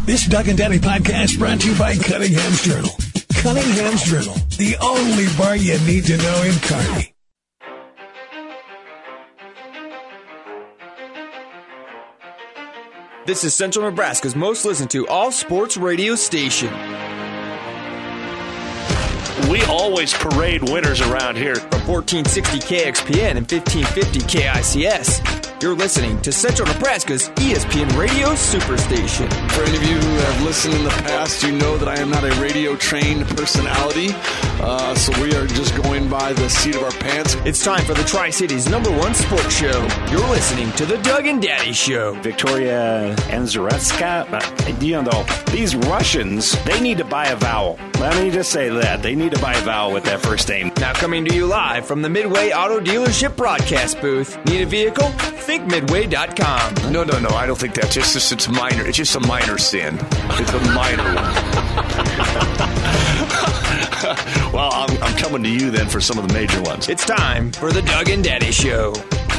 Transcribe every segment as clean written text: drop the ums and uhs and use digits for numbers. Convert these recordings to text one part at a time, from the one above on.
This Doug and Daddy podcast brought to you by Cunningham's Journal. Cunningham's Journal, the only bar you need to know in Kearney. This is Central Nebraska's most listened to all-sports radio station. We always parade winners around here. From 1460 KXPN and 1550 KICS. You're listening to Central Nebraska's ESPN Radio Superstation. For any of you who have listened in the past, you know that I am not a radio-trained personality, so we are just going by the seat of our pants. It's time for the Tri-Cities #1 sports show. You're listening to the Doug and Daddy Show. Victoria Anzaretska, these Russians, they need to buy a vowel. Let me just say that. They need to buy a vowel with that first name. Now coming to you live from the Midway Auto Dealership broadcast booth. Need a vehicle? Think Midway.com. No, I don't think that's just it's minor. It's just a minor sin. It's a minor one. Well, I'm coming to you then for some of the major ones. It's time for the Doug and Daddy Show.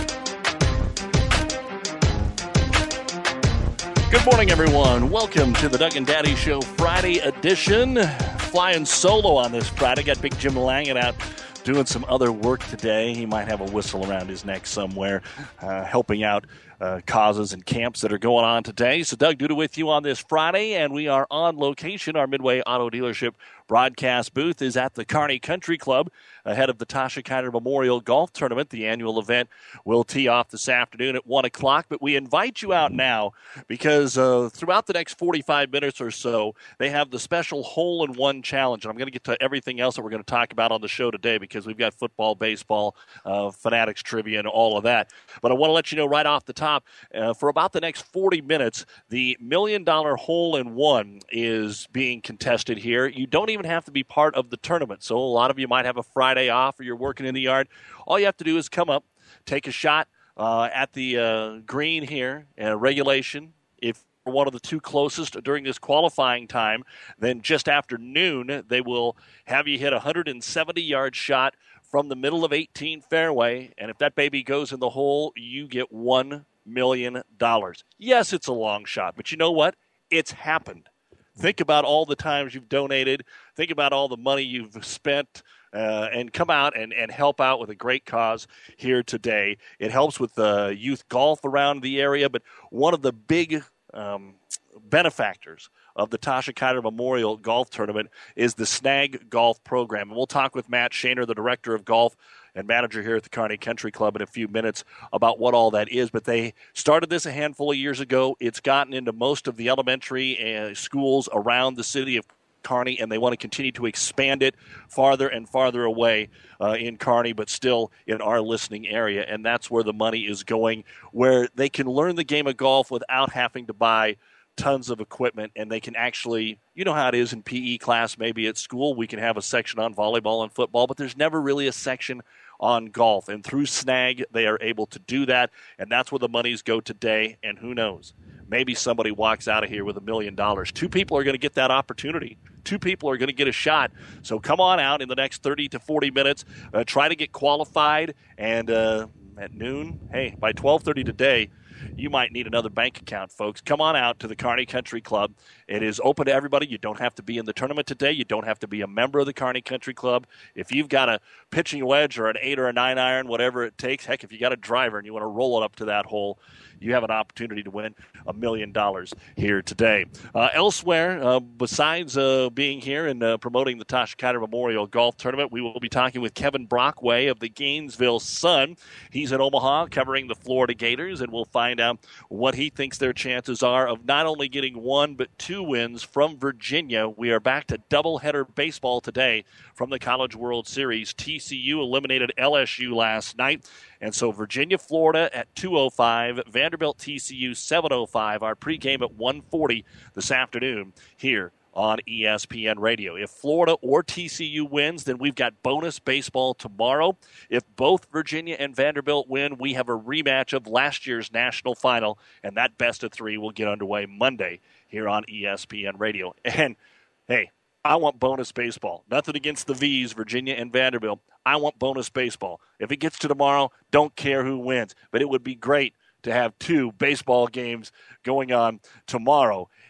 Good morning, everyone. Welcome to the Doug and Daddy Show Friday edition. Flying solo on this Friday. Got Big Jim Langen out doing some other work today. He might have a whistle around his neck somewhere, helping out causes and camps that are going on today. So Doug Duda with you on this Friday, and we are on location. Our Midway Auto Dealership broadcast booth is at the Kearney Country Club ahead of the Tasha Kiner Memorial Golf Tournament. The annual event will tee off this afternoon at 1 o'clock, but we invite you out now because throughout the next 45 minutes or so, they have the special hole-in-one challenge. And I'm going to get to everything else that we're going to talk about on the show today because we've got football, baseball, Fanatics trivia, and all of that. But I want to let you know right off the top, for about the next 40 minutes, the $1 million hole-in-one is being contested here. You don't even have to be part of the tournament. So a lot of you might have a Friday off or you're working in the yard. All you have to do is come up, take a shot at the green here, regulation. If you're one of the two closest during this qualifying time, then just after noon, they will have you hit a 170-yard shot from the middle of 18 fairway. And if that baby goes in the hole, you get $1 million. Yes, it's a long shot, but you know what? It's happened. Think about all the times you've donated. Think about all the money you've spent and come out and help out with a great cause here today. It helps with youth golf around the area, but one of the big benefactors of the Tasha Kiner Memorial Golf Tournament is the Snag Golf Program. And we'll talk with Matt Shaner, the director of golf and manager here at the Kearney Country Club, in a few minutes about what all that is. But they started this a handful of years ago. It's gotten into most of the elementary schools around the city of Kearney, and they want to continue to expand it farther and farther away in Kearney, but still in our listening area. And that's where the money is going, where they can learn the game of golf without having to buy tons of equipment, and they can actually, you know how it is in PE class, maybe at school, we can have a section on volleyball and football, but there's never really a section on golf. And through Snag, they are able to do that, and that's where the monies go today. And who knows, maybe somebody walks out of here with $1 million. Two people are going to get that opportunity. Two people are going to get a shot. So come on out in the next 30 to 40 minutes. Try to get qualified, and at noon, hey, by 12:30 today, you might need another bank account, folks. Come on out to the Kearney Country Club. It is open to everybody. You don't have to be in the tournament today. You don't have to be a member of the Kearney Country Club. If you've got a pitching wedge or an 8 or a 9 iron, whatever it takes, heck, if you got a driver and you want to roll it up to that hole, you have an opportunity to win $1 million here today. Elsewhere, besides being here and promoting the Tasha Kiner Memorial Golf Tournament, we will be talking with Kevin Brockway of the Gainesville Sun. He's in Omaha covering the Florida Gators, and we'll find out what he thinks their chances are of not only getting 1 but 2 wins from Virginia. We are back to doubleheader baseball today from the College World Series. TCU eliminated LSU last night. And so Virginia, Florida at 2:05, Vanderbilt, TCU 7:05. Our pregame at 1:40 this afternoon here on ESPN Radio. If Florida or TCU wins, then we've got bonus baseball tomorrow. If both Virginia and Vanderbilt win, we have a rematch of last year's national final, and that best of 3 will get underway Monday here on ESPN Radio. And, hey, I want bonus baseball. Nothing against the V's, Virginia and Vanderbilt. I want bonus baseball. If it gets to tomorrow, don't care who wins. But it would be great to have 2 baseball games going on tomorrow.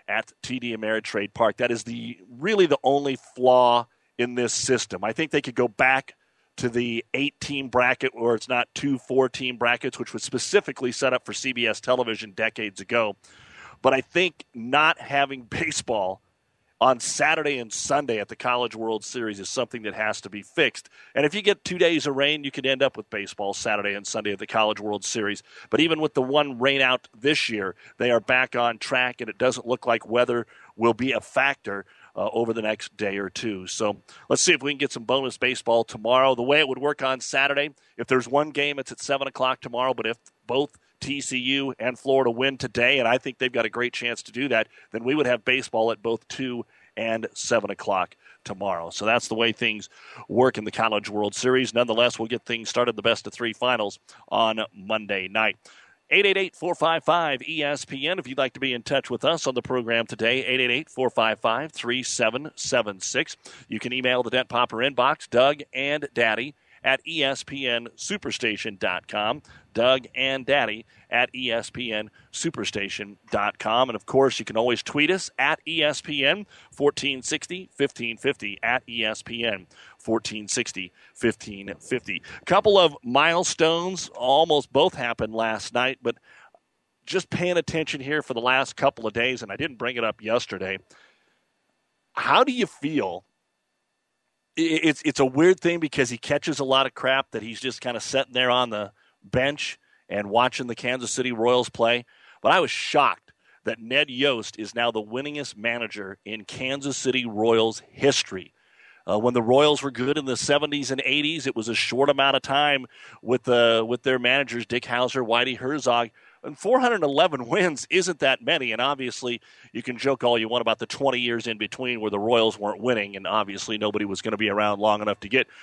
at TD Ameritrade Park. That is really the only flaw in this system. I think they could go back to the 8-team bracket where it's not 2 4-team brackets, which was specifically set up for CBS television decades ago. But I think not having baseball on Saturday and Sunday at the College World Series is something that has to be fixed. And if you get 2 days of rain, you could end up with baseball Saturday and Sunday at the College World Series. But even with the one rain out this year, they are back on track, and it doesn't look like weather will be a factor over the next day or two. So let's see if we can get some bonus baseball tomorrow. The way it would work on Saturday, if there's one game, it's at 7 o'clock tomorrow. But if both TCU and Florida win today, and I think they've got a great chance to do that, then we would have baseball at both 2 and 7 o'clock tomorrow. So that's the way things work in the College World Series. Nonetheless, we'll get things started, the best-of-3 finals on Monday night. 888-455-ESPN if you'd like to be in touch with us on the program today, 888-455-3776. You can email the Dent Popper inbox, Doug and Daddy at ESPNSuperstation.com. Doug and Daddy at ESPNSuperstation.com. And, of course, you can always tweet us at ESPN 1460 1550 at ESPN 1460 1550. A couple of milestones, almost both happened last night, but just paying attention here for the last couple of days, and I didn't bring it up yesterday. How do you feel? It's a weird thing because he catches a lot of crap that he's just kind of sitting there on the bench and watching the Kansas City Royals play. But I was shocked that Ned Yost is now the winningest manager in Kansas City Royals history. When the Royals were good in the 70s and 80s, it was a short amount of time with their managers, Dick Hauser, Whitey Herzog. And 411 wins isn't that many, and obviously you can joke all you want about the 20 years in between where the Royals weren't winning, and obviously nobody was going to be around long enough to get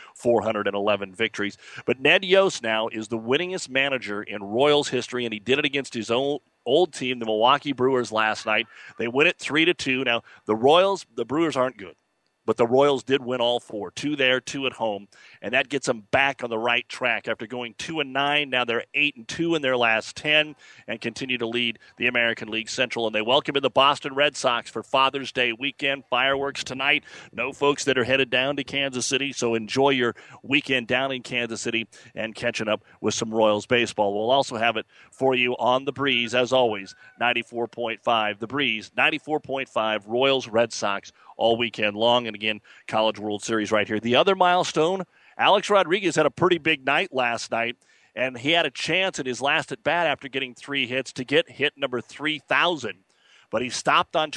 411 victories. But Ned Yost now is the winningest manager in Royals history, and he did it against his old team, the Milwaukee Brewers, last night. They win it 3-2. Now, the Brewers aren't good, but the Royals did win all 4, 2 there, 2 at home, and that gets them back on the right track. After going 2-9, now they're 8-2 in their last 10 and continue to lead the American League Central. And they welcome in the Boston Red Sox for Father's Day weekend. Fireworks tonight. No folks that are headed down to Kansas City, so enjoy your weekend down in Kansas City and catching up with some Royals baseball. We'll also have it for you on The Breeze, as always, 94.5. The Breeze, 94.5, Royals, Red Sox, all weekend long. And again, College World Series right here. The other milestone, Alex Rodriguez had a pretty big night last night, and he had a chance in his last at bat after getting 3 hits to get hit number 3,000. But he stopped on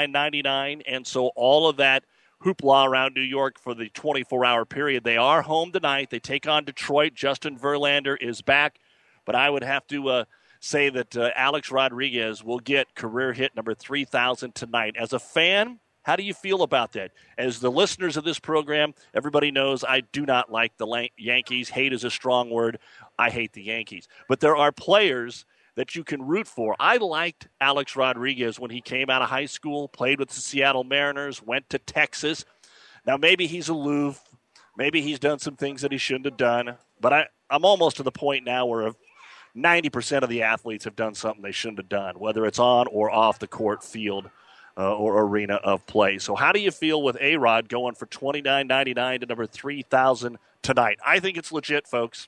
29.99, and so all of that hoopla around New York for the 24-hour period. They are home tonight. They take on Detroit. Justin Verlander is back, but I would have to say that Alex Rodriguez will get career hit number 3,000 tonight. As a fan, how do you feel about that? As the listeners of this program, everybody knows I do not like the Yankees. Hate is a strong word. I hate the Yankees. But there are players that you can root for. I liked Alex Rodriguez when he came out of high school, played with the Seattle Mariners, went to Texas. Now, maybe he's aloof. Maybe he's done some things that he shouldn't have done. But I'm almost to the point now where 90% of the athletes have done something they shouldn't have done, whether it's on or off the court, field, or arena of play. So how do you feel with A-Rod going for $29.99 to number 3,000 tonight? I think it's legit, folks.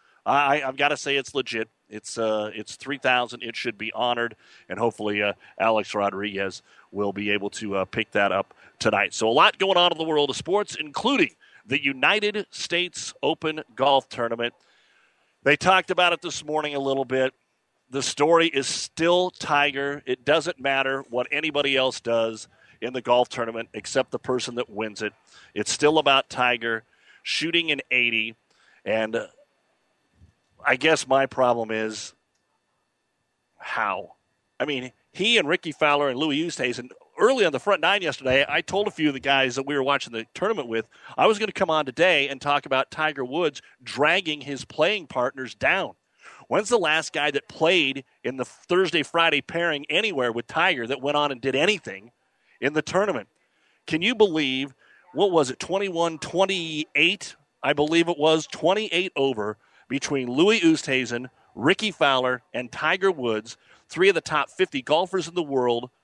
I've got to say it's legit. It's 3,000. It should be honored, and hopefully Alex Rodriguez will be able to pick that up tonight. So a lot going on in the world of sports, including the United States Open Golf Tournament. They talked about it this morning a little bit. The story is still Tiger. It doesn't matter what anybody else does in the golf tournament except the person that wins it. It's still about Tiger shooting an 80. And I guess my problem is how. I mean, he and Ricky Fowler and Louis Oosthuizen, early on the front nine yesterday, I told a few of the guys that we were watching the tournament with, I was going to come on today and talk about Tiger Woods dragging his playing partners down. When's the last guy that played in the Thursday-Friday pairing anywhere with Tiger that went on and did anything in the tournament? Can you believe, what was it, 21-28? I believe it was 28 over between Louis Oosthuizen, Ricky Fowler, and Tiger Woods, 3 of the top 50 golfers in the world,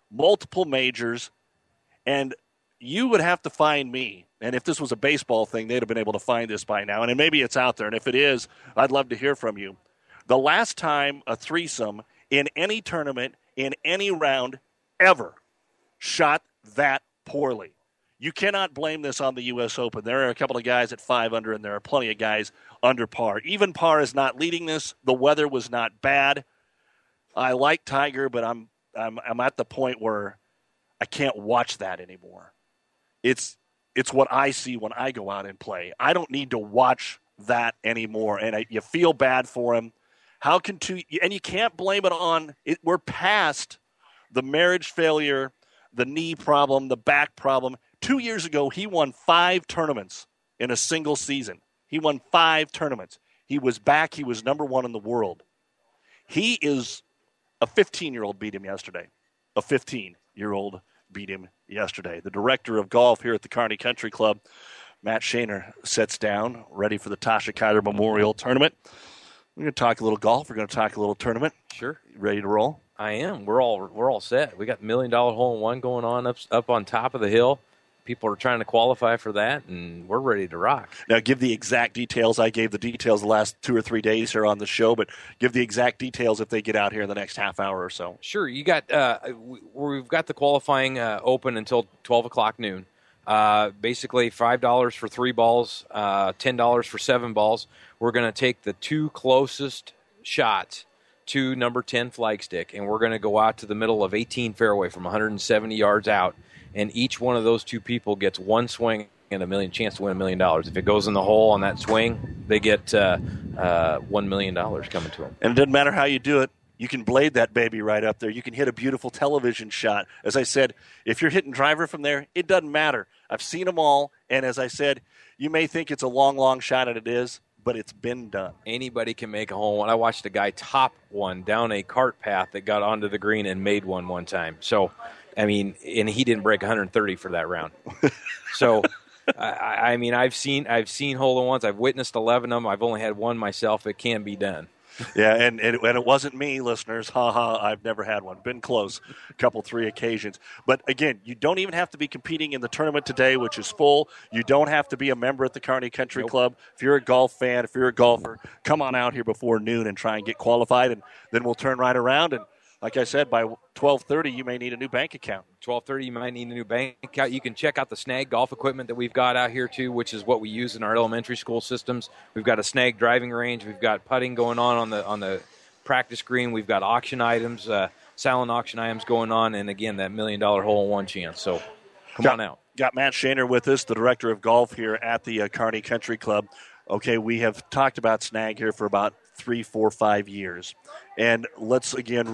multiple majors, and you would have to find me. And if this was a baseball thing, they'd have been able to find this by now. And maybe it's out there. And if it is, I'd love to hear from you. The last time a threesome in any tournament, in any round, ever shot that poorly. You cannot blame this on the U.S. Open. There are a couple of guys at 5 under, and there are plenty of guys under par. Even par is not leading this. The weather was not bad. I like Tiger, but I'm at the point where I can't watch that anymore. It's what I see when I go out and play. I don't need to watch that anymore, and you feel bad for him. How can and you can't blame it on it. We're past the marriage failure, the knee problem, the back problem. 2 years ago, he won 5 tournaments in a single season. He won 5 tournaments. He was back. He was number 1 in the world. He is a 15-year-old beat him yesterday. A 15-year-old beat him yesterday. The director of golf here at the Kearney Country Club, Matt Shaner, sits down, ready for the Tasha Kiter Memorial Tournament. We're going to talk a little golf. We're going to talk a little tournament. Sure. You ready to roll? I am. We're all set. We got $1 million hole-in-one going on up on top of the hill. People are trying to qualify for that, and we're ready to rock. Now, give the exact details. I gave the details the last 2 or 3 days here on the show, but give the exact details if they get out here in the next half hour or so. Sure. You got we've got the qualifying open until 12 o'clock noon. Basically, $5 for 3 balls, $10 for 7 balls. We're going to take the 2 closest shots to number 10 flagstick, and we're going to go out to the middle of 18 fairway from 170 yards out. And each one of those 2 people gets 1 swing and chance to win $1 million. If it goes in the hole on that swing, they get $1 million coming to them. And it doesn't matter how you do it. You can blade that baby right up there. You can hit a beautiful television shot. As I said, if you're hitting driver from there, it doesn't matter. I've seen them all, and as I said, you may think it's a long, long shot, and it is, but it's been done. Anybody can make a hole one. I watched a guy top one down a cart path that got onto the green and made one time. So, I mean, and he didn't break 130 for that round. So, I mean, I've seen hole-in-ones. I've witnessed 11 of them. I've only had one myself. It can be done. Yeah, and it wasn't me, listeners. I've never had one. Been close a couple, 3 occasions. But, again, you don't even have to be competing in the tournament today, which is full. You don't have to be a member at the Kearney Country Club. If you're a golf fan, if you're a golfer, come on out here before noon and try and get qualified, and then we'll turn right around. And, like I said, by 12:30, you may need a new bank account. 12:30, you might need a new bank account. You can check out the Snag golf equipment that we've got out here, too, which is what we use in our elementary school systems. We've got a Snag driving range. We've got putting going on the practice green. We've got auction items, silent auction items going on, and, again, that $1 million hole-in-one chance. So come on out. Got Matt Shaner with us, the director of golf here at the Kearney Country Club. Okay, we have talked about Snag here for about 3, 4, 5 years. And let's, again,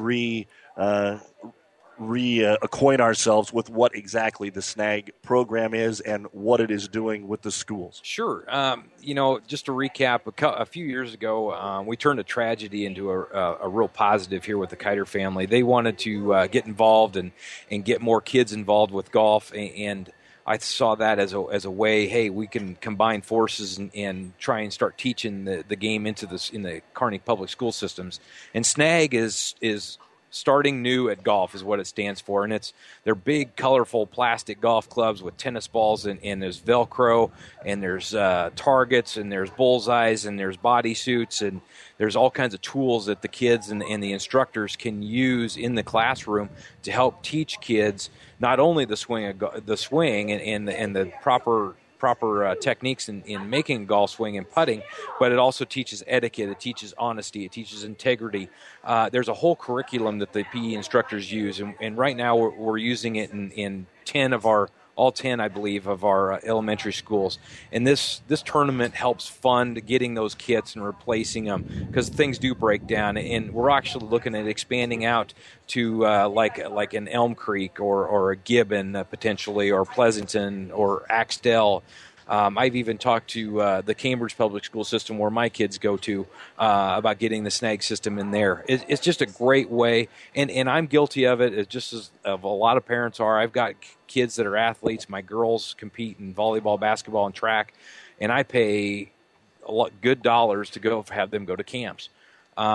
acquaint ourselves with what exactly the Snag program is and what it is doing with the schools. Sure. Just to recap, a few years ago, we turned a tragedy into a real positive here with the Kiter family. They wanted to get involved and get more kids involved with golf, and I saw that as a way, hey, we can combine forces and try and start teaching the game in the Kearney public school systems. And Snag is starting new at golf is what it stands for, and they're big, colorful plastic golf clubs with tennis balls, and there's Velcro, and there's targets, and there's bullseyes, and there's body suits, and there's all kinds of tools that the kids and the instructors can use in the classroom to help teach kids not only the swing and the proper techniques in making golf swing and putting, but it also teaches etiquette, it teaches honesty, it teaches integrity. There's a whole curriculum that the PE instructors use, and right now we're using it in 10 of our all 10, I believe, of our elementary schools. And this tournament helps fund getting those kits and replacing them because things do break down. And we're actually looking at expanding out to like an Elm Creek or a Gibbon potentially, or Pleasanton or Axtell. I've even talked to the Cambridge Public School System where my kids go to about getting the Snag system in there. It's just a great way, and I'm guilty of it, just as of a lot of parents are. I've got kids that are athletes. My girls compete in volleyball, basketball, and track, and I pay good dollars to have them go to camps. And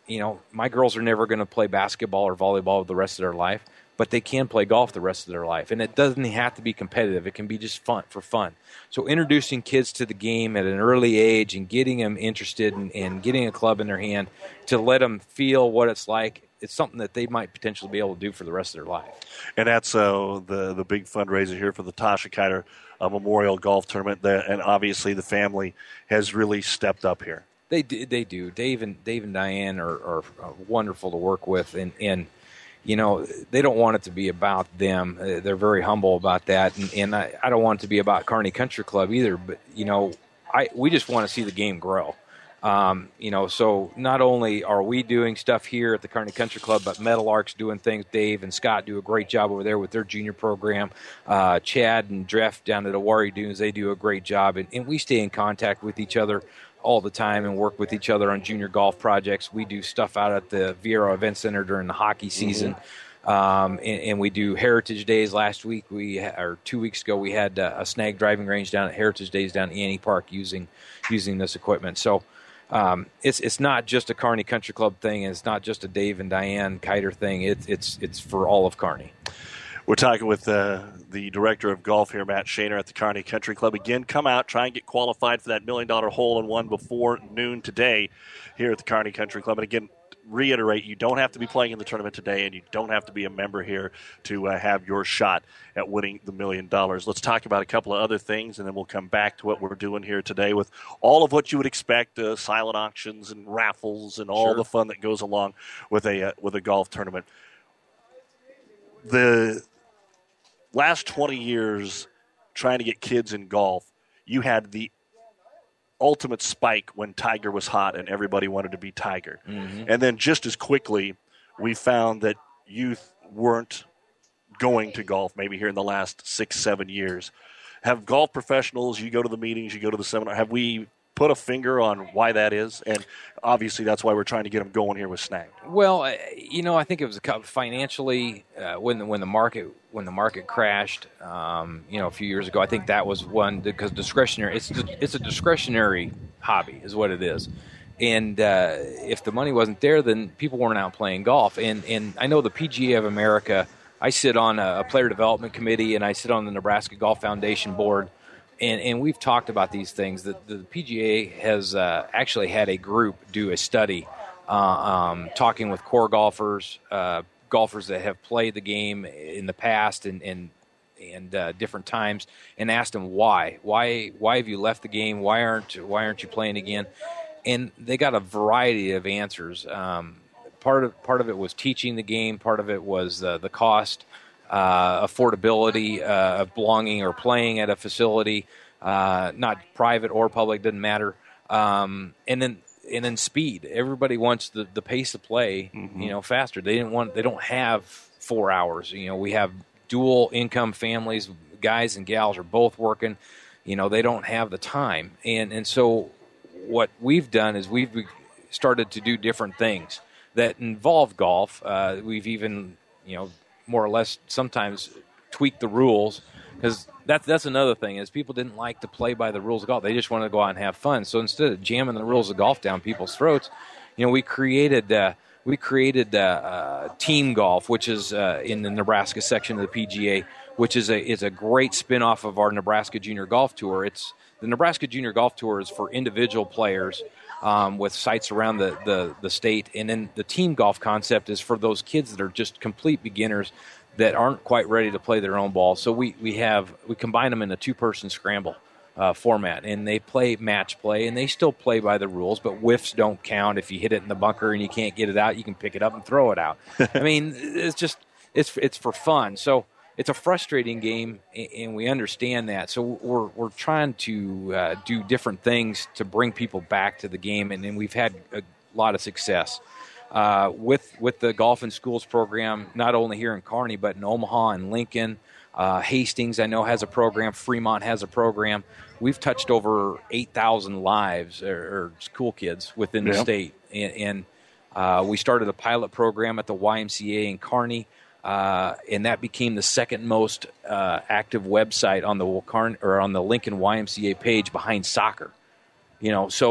my girls are never going to play basketball or volleyball the rest of their life, but they can play golf the rest of their life. And it doesn't have to be competitive. It can be just fun for fun. So introducing kids to the game at an early age and getting them interested and getting a club in their hand to let them feel what it's like, it's something that they might potentially be able to do for the rest of their life. And that's the big fundraiser here for the Tasha Kiter Memorial Golf Tournament. And obviously the family has really stepped up here. They do. Dave and Diane are wonderful to work with, and they don't want it to be about them. They're very humble about that, and I don't want it to be about Kearney Country Club either. But we just want to see the game grow. So not only are we doing stuff here at the Kearney Country Club, but Meadowlark's doing things. Dave and Scott do a great job over there with their junior program. Chad and Dreff down at Awari Dunes, they do a great job, and we stay in contact with each other all the time and work with each other on junior golf projects. We do stuff out at the Vieira Event Center during the hockey season. And we do Heritage Days. Last week, 2 weeks ago, we had a snag driving range down at Heritage Days down at Annie Park using this equipment. So it's not just a Kearney Country Club thing, and it's not just a Dave and Diane Kiter thing. It's for all of Kearney. We're talking with the director of golf here, Matt Shaner, at the Kearney Country Club. Again, come out, try and get qualified for that $1 million hole-in-one before noon today here at the Kearney Country Club. And again, reiterate, you don't have to be playing in the tournament today, and you don't have to be a member here to have your shot at winning the $1 million. Let's talk about a couple of other things, and then we'll come back to what we're doing here today with all of what you would expect, silent auctions and raffles and all the fun that goes along with a golf tournament. The last 20 years trying to get kids in golf, you had the ultimate spike when Tiger was hot and everybody wanted to be Tiger. And then just as quickly, we found that youth weren't going to golf maybe here in the last 6-7 years. Have golf professionals, you go to the meetings, you go to the seminar, have we put a finger on why that is? And obviously that's why we're trying to get them going here with Snag. Well, I think it was financially when the market crashed, a few years ago. I think that was one because discretionary. It's a discretionary hobby, is what it is. And if the money wasn't there, then people weren't out playing golf. And I know the PGA of America. I sit on a player development committee, and I sit on the Nebraska Golf Foundation board. And we've talked about these things. The PGA has actually had a group do a study talking with core golfers, golfers that have played the game in the past and different times, and asked them why have you left the game? Why aren't you playing again? And they got a variety of answers. Part of it was teaching the game. Part of it was the cost. Affordability of belonging or playing at a facility, not private or public, doesn't matter. And then speed. Everybody wants the pace of play, faster. They don't have 4 hours. We have dual income families, guys and gals are both working. They don't have the time. And so what we've done is we've started to do different things that involve golf. We've even, more or less sometimes tweak the rules, because that's another thing is people didn't like to play by the rules of golf. They just wanted to go out and have fun. So instead of jamming the rules of golf down people's throats, we created team golf, which is in the Nebraska section of the PGA, which is a great spinoff of our Nebraska Junior Golf Tour. The Nebraska Junior Golf Tour is for individual players with sites around the state. And then the team golf concept is for those kids that are just complete beginners that aren't quite ready to play their own ball. So we combine them in a two-person scramble format, and they play match play, and they still play by the rules, but whiffs don't count. If you hit it in the bunker and you can't get it out, you can pick it up and throw it out. I mean, it's for fun. So it's a frustrating game, and we understand that. So we're trying to do different things to bring people back to the game, and we've had a lot of success with the Golf in Schools program, not only here in Kearney, but in Omaha and Lincoln. Hastings, I know, has a program. Fremont has a program. We've touched over 8,000 lives or school kids within the state. And we started a pilot program at the YMCA in Kearney. And that became the second most active website on the Lincoln YMCA page behind soccer. So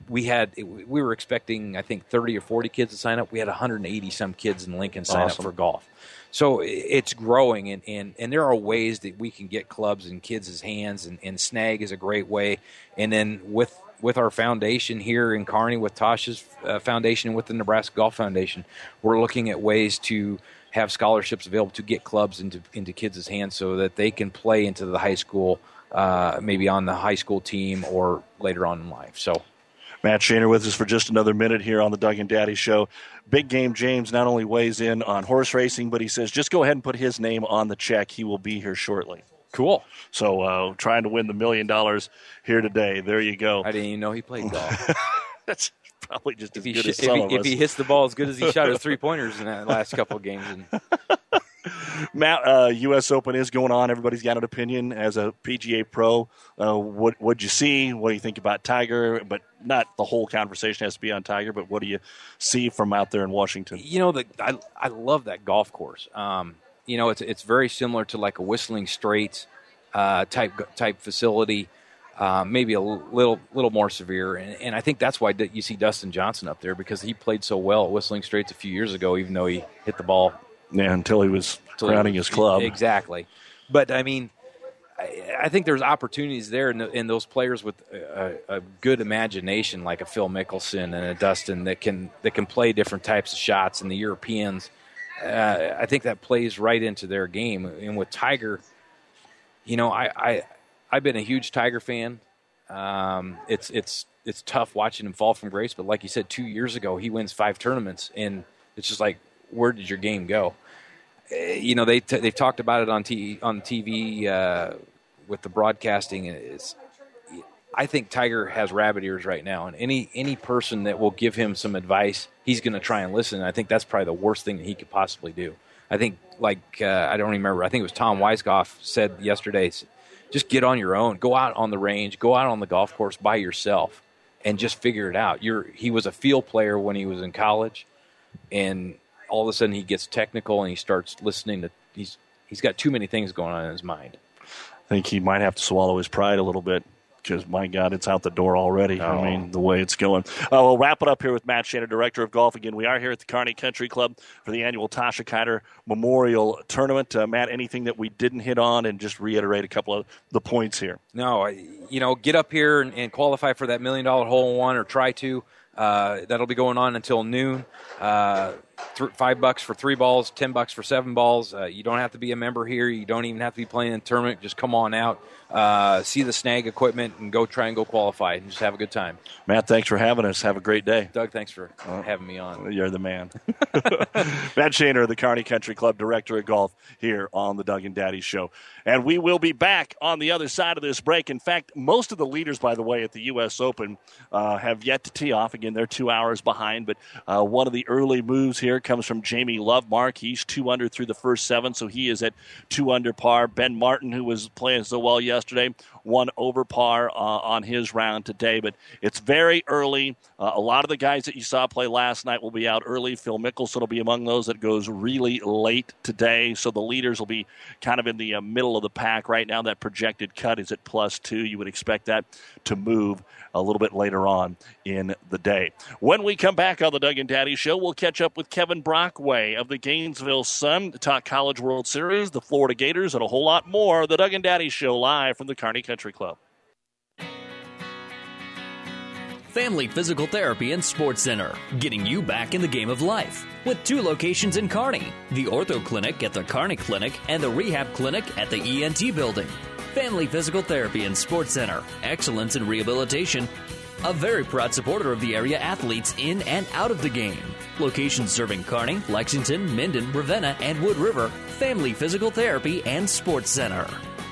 we were expecting, I think, 30 or 40 kids to sign up. We had 180 some kids in Lincoln sign up for golf. So it's growing, and there are ways that we can get clubs in kids' hands, and Snag is a great way. And then with our foundation here in Kearney, with Tasha's foundation, with the Nebraska Golf Foundation, we're looking at ways to have scholarships available to get clubs into kids' hands so that they can play into the high school, maybe on the high school team or later on in life. So, Matt Shaner with us for just another minute here on the Doug and Daddy Show. Big Game James not only weighs in on horse racing, but he says just go ahead and put his name on the check. He will be here shortly. Cool. So trying to win the $1 million here today. There you go. I didn't even know he played golf. That's probably just as good as some of us. If he hits the ball as good as he shot his three-pointers in that last couple of games. Matt, U.S. Open is going on. Everybody's got an opinion as a PGA pro. What'd you see? What do you think about Tiger? But not the whole conversation has to be on Tiger, but what do you see from out there in Washington? I love that golf course. It's very similar to like a Whistling Straits type facility, maybe a little more severe. And I think that's why you see Dustin Johnson up there, because he played so well at Whistling Straits a few years ago, even though he hit the ball. Yeah, until he was grounding his club. Exactly. But, I mean, I think there's opportunities there in those players with a good imagination, like a Phil Mickelson and a Dustin that can play different types of shots, and the Europeans. I think that plays right into their game. And with Tiger, I've been a huge Tiger fan. It's tough watching him fall from grace, but like you said, 2 years ago he wins 5 tournaments, and it's just like, where did your game go? They've talked about it on TV with the broadcasting. I think Tiger has rabbit ears right now, and any person that will give him some advice, he's going to try and listen. And I think that's probably the worst thing that he could possibly do. I think, I don't remember. I think it was Tom Weisgoff said yesterday, just get on your own. Go out on the range. Go out on the golf course by yourself and just figure it out. He was a field player when he was in college, and all of a sudden he gets technical and he starts listening to he's got too many things going on in his mind. I think he might have to swallow his pride a little bit, because, my God, it's out the door already. Oh. I mean, the way it's going. We'll wrap it up here with Matt Shaner, Director of Golf. Again, we are here at the Kearney Country Club for the annual Tasha Kiter Memorial Tournament. Matt, anything that we didn't hit on, and just reiterate a couple of the points here? No, get up here and qualify for that $1 million hole-in-one, or try to. That'll be going on until noon. $5 for 3 balls, $10 for 7 balls. You don't have to be a member here. You don't even have to be playing in the tournament. Just come on out, see the Snag equipment, and go qualify and just have a good time. Matt, thanks for having us. Have a great day. Doug, thanks for having me on. You're the man. Matt Shaner, the Kearney Country Club Director of Golf, here on the Doug and Daddy Show. And we will be back on the other side of this break. In fact, most of the leaders, by the way, at the U.S. Open have yet to tee off. Again, they're 2 hours behind, but one of the early moves here comes from Jamie Lovemark. He's 2 under through the first 7, so he is at 2 under par. Ben Martin, who was playing so well yesterday, 1 over par on his round today, but it's very early. A lot of the guys that you saw play last night will be out early. Phil Mickelson will be among those that goes really late today, so the leaders will be kind of in the middle of the pack right now. That projected cut is at +2. You would expect that to move a little bit later on in the day. When we come back on the Doug and Daddy Show, we'll catch up with Kevin Brockway of the Gainesville Sun to talk College World Series, the Florida Gators, and a whole lot more. The Doug and Daddy Show live from the Kearney Country Club. Family Physical Therapy and Sports Center, getting you back in the game of life. With 2 locations in Kearney, the Ortho Clinic at the Kearney Clinic and the Rehab Clinic at the ENT Building. Family Physical Therapy and Sports Center, excellence in rehabilitation. A very proud supporter of the area athletes in and out of the game. Locations serving Kearney, Lexington, Minden, Ravenna, and Wood River. Family Physical Therapy and Sports Center.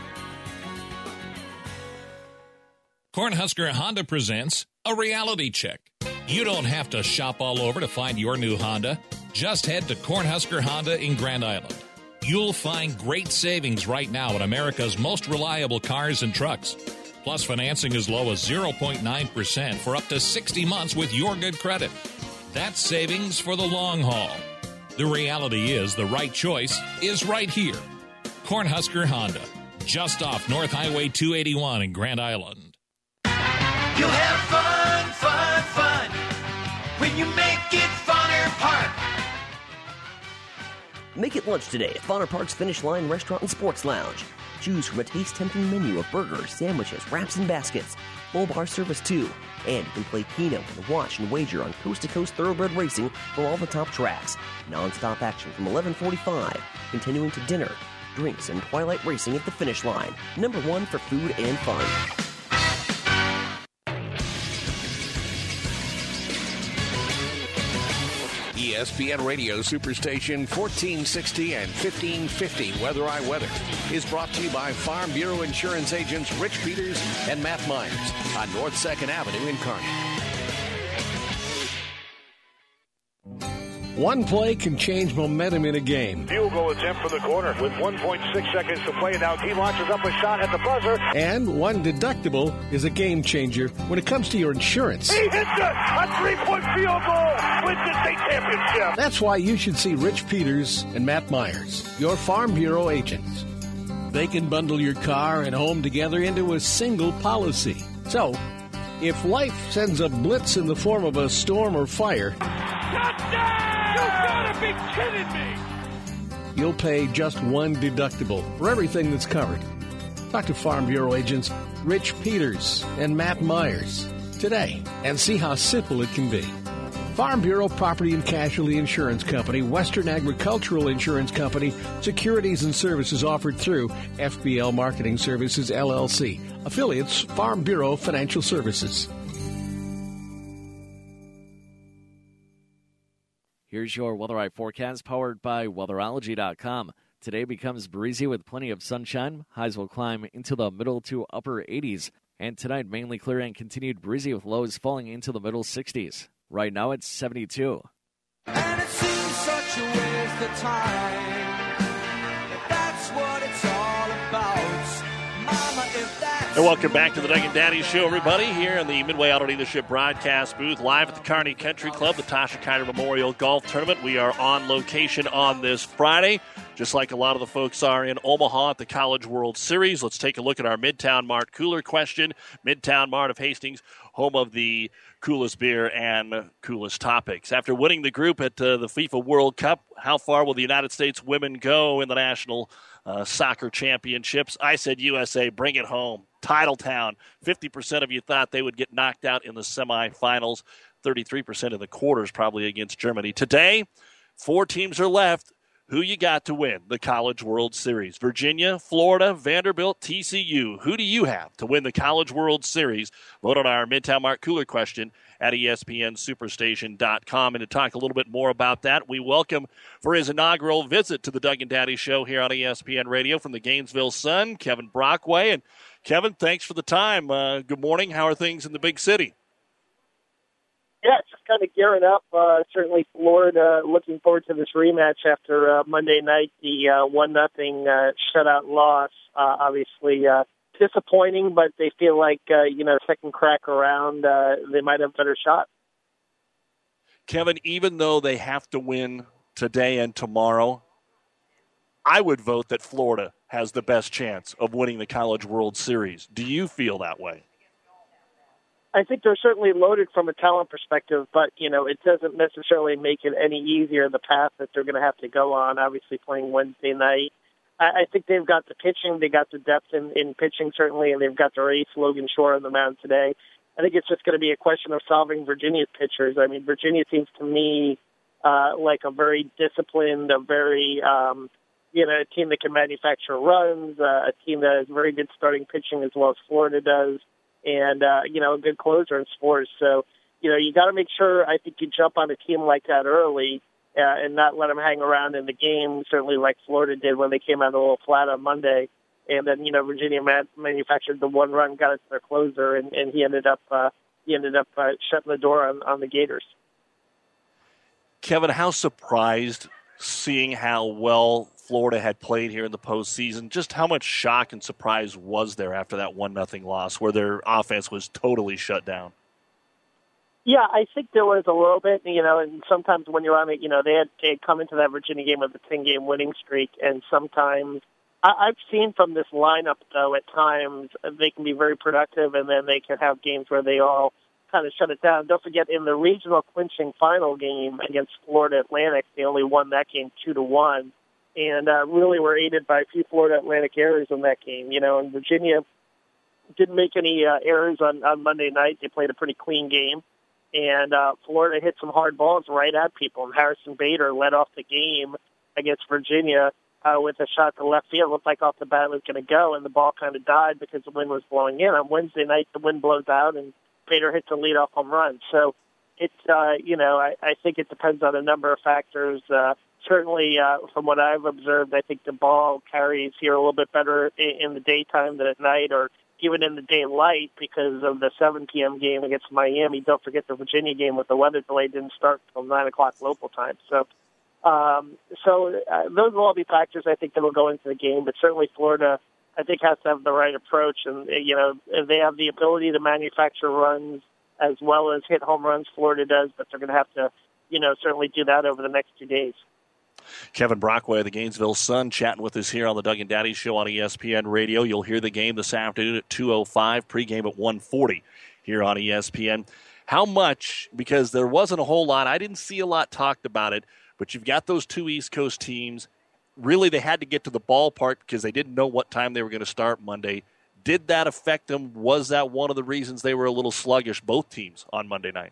Cornhusker Honda presents a reality check. You don't have to shop all over to find your new Honda. Just head to Cornhusker Honda in Grand Island. You'll find great savings right now at America's most reliable cars and trucks. Plus, financing as low as 0.9% for up to 60 months with your good credit. That's savings for the long haul. The reality is the right choice is right here. Cornhusker Honda, just off North Highway 281 in Grand Island. You'll have fun, fun, when you make it Bonner Park. Make it lunch today at Bonner Park's Finish Line Restaurant and Sports Lounge. Choose from a taste-tempting menu of burgers, sandwiches, wraps, and baskets. Full bar service too. And you can play Keno and watch and wager on coast-to-coast thoroughbred racing from all the top tracks. Non-stop action from 11:45, continuing to dinner, drinks, and twilight racing at the Finish Line. Number 1 for food and fun. ESPN Radio Superstation 1460 and 1550 Weather I Weather is brought to you by Farm Bureau Insurance agents Rich Peters and Matt Myers on North 2nd Avenue in Kearney. One play can change momentum in a game. Field goal attempt for the corner with 1.6 seconds to play. Now he launches up a shot at the buzzer. And one deductible is a game changer when it comes to your insurance. He hits it! A 3-point field goal wins the state championship. That's why you should see Rich Peters and Matt Myers, your Farm Bureau agents. They can bundle your car and home together into a single policy. So, if life sends a blitz in the form of a storm or fire, Touchdown! You gotta be kidding me! you'll pay just one deductible for everything that's covered. Talk to Farm Bureau agents Rich Peters and Matt Myers today and see how simple it can be. Farm Bureau Property and Casualty Insurance Company, Western Agricultural Insurance Company, securities and services offered through FBL Marketing Services, LLC. Affiliates, Farm Bureau Financial Services. Here's your Weather Eye forecast powered by Weatherology.com. Today becomes breezy with plenty of sunshine. Highs will climb into the middle to upper 80s. And tonight, mainly clear and continued breezy with lows falling into the middle 60s. Right now, it's 72. And it seems such a waste of time. But that's what it's all about. Mama, if that's... And welcome back to the Doug and Daddy Show, everybody, here in the Midway Auto Dealership broadcast booth, live at the Kearney Country Club, the Tasha Kiter Memorial Golf Tournament. We are on location on this Friday, just like a lot of the folks are in Omaha at the College World Series. Let's take a look at our Midtown Mart cooler question. Midtown Mart of Hastings, home of the coolest beer and coolest topics. After winning the group at the FIFA World Cup, how far will the United States women go in the National Soccer Championships? I said USA, bring it home. Titletown, 50% of you thought they would get knocked out in the semifinals, 33% in the quarters probably against Germany. Today, 4 teams are left. Who you got to win the College World Series? Virginia, Florida, Vanderbilt, TCU. Who do you have to win the College World Series? Vote on our Midtown Mart Cooler question at ESPNSuperstation.com. And to talk a little bit more about that, we welcome for his inaugural visit to the Doug and Daddy Show here on ESPN Radio from the Gainesville Sun, Kevin Brockway. And Kevin, thanks for the time. Good morning. How are things in the big city? Yeah, just kind of gearing up. Certainly Florida looking forward to this rematch after Monday night, the 1-0 shutout loss. Obviously disappointing, but they feel like, second crack around, they might have a better shot. Kevin, even though they have to win today and tomorrow, I would vote that Florida has the best chance of winning the College World Series. Do you feel that way? I think they're certainly loaded from a talent perspective, but, it doesn't necessarily make it any easier, the path that they're going to have to go on, obviously playing Wednesday night. I think they've got the pitching, they got the depth in pitching, certainly, and they've got their ace, Logan Shore, on the mound today. I think it's just going to be a question of solving Virginia's pitchers. I mean, Virginia seems to me like a very disciplined, a very, a team that can manufacture runs, a team that has very good starting pitching as well as Florida does. And, a good closer in sports. So, you got to make sure, I think, you jump on a team like that early and not let them hang around in the game, certainly like Florida did when they came out a little flat on Monday. And then, Virginia manufactured the one run, got it to their closer, and he ended up shutting the door on the Gators. Kevin, how surprised seeing how well Florida had played here in the postseason, just how much shock and surprise was there after that 1-0 loss where their offense was totally shut down? Yeah, I think there was a little bit, and sometimes when you're on it, they had come into that Virginia game with a 10-game winning streak, and sometimes I've seen from this lineup, though, at times they can be very productive, and then they can have games where they all kind of shut it down. Don't forget, in the regional clinching final game against Florida Atlantic, they only won that game 2-1, and really were aided by a few Florida Atlantic errors in that game. And Virginia didn't make any errors on Monday night. They played a pretty clean game, and Florida hit some hard balls right at people. And Harrison Bader led off the game against Virginia with a shot to left field. It looked like off the bat it was going to go, and the ball kind of died because the wind was blowing in. On Wednesday night, the wind blows out, and Bader hits a leadoff home run. So it's, I think it depends on a number of factors. Certainly, from what I've observed, I think the ball carries here a little bit better in the daytime than at night, or even in the daylight, because of the 7 p.m. game against Miami. Don't forget the Virginia game with the weather delay didn't start until 9 o'clock local time. So those will all be factors, I think, that will go into the game. But certainly Florida, I think, has to have the right approach. And, if they have the ability to manufacture runs as well as hit home runs, Florida does, but they're going to have to, certainly do that over the next 2 days. Kevin Brockway of the Gainesville Sun chatting with us here on the Doug and Daddy Show on ESPN Radio. You'll hear the game this afternoon at 2:05, pregame at 1:40 here on ESPN. How much, because there wasn't a whole lot, I didn't see a lot talked about it, but you've got those 2 East Coast teams. Really, they had to get to the ballpark because they didn't know what time they were going to start Monday. Did that affect them? Was that one of the reasons they were a little sluggish, both teams, on Monday night?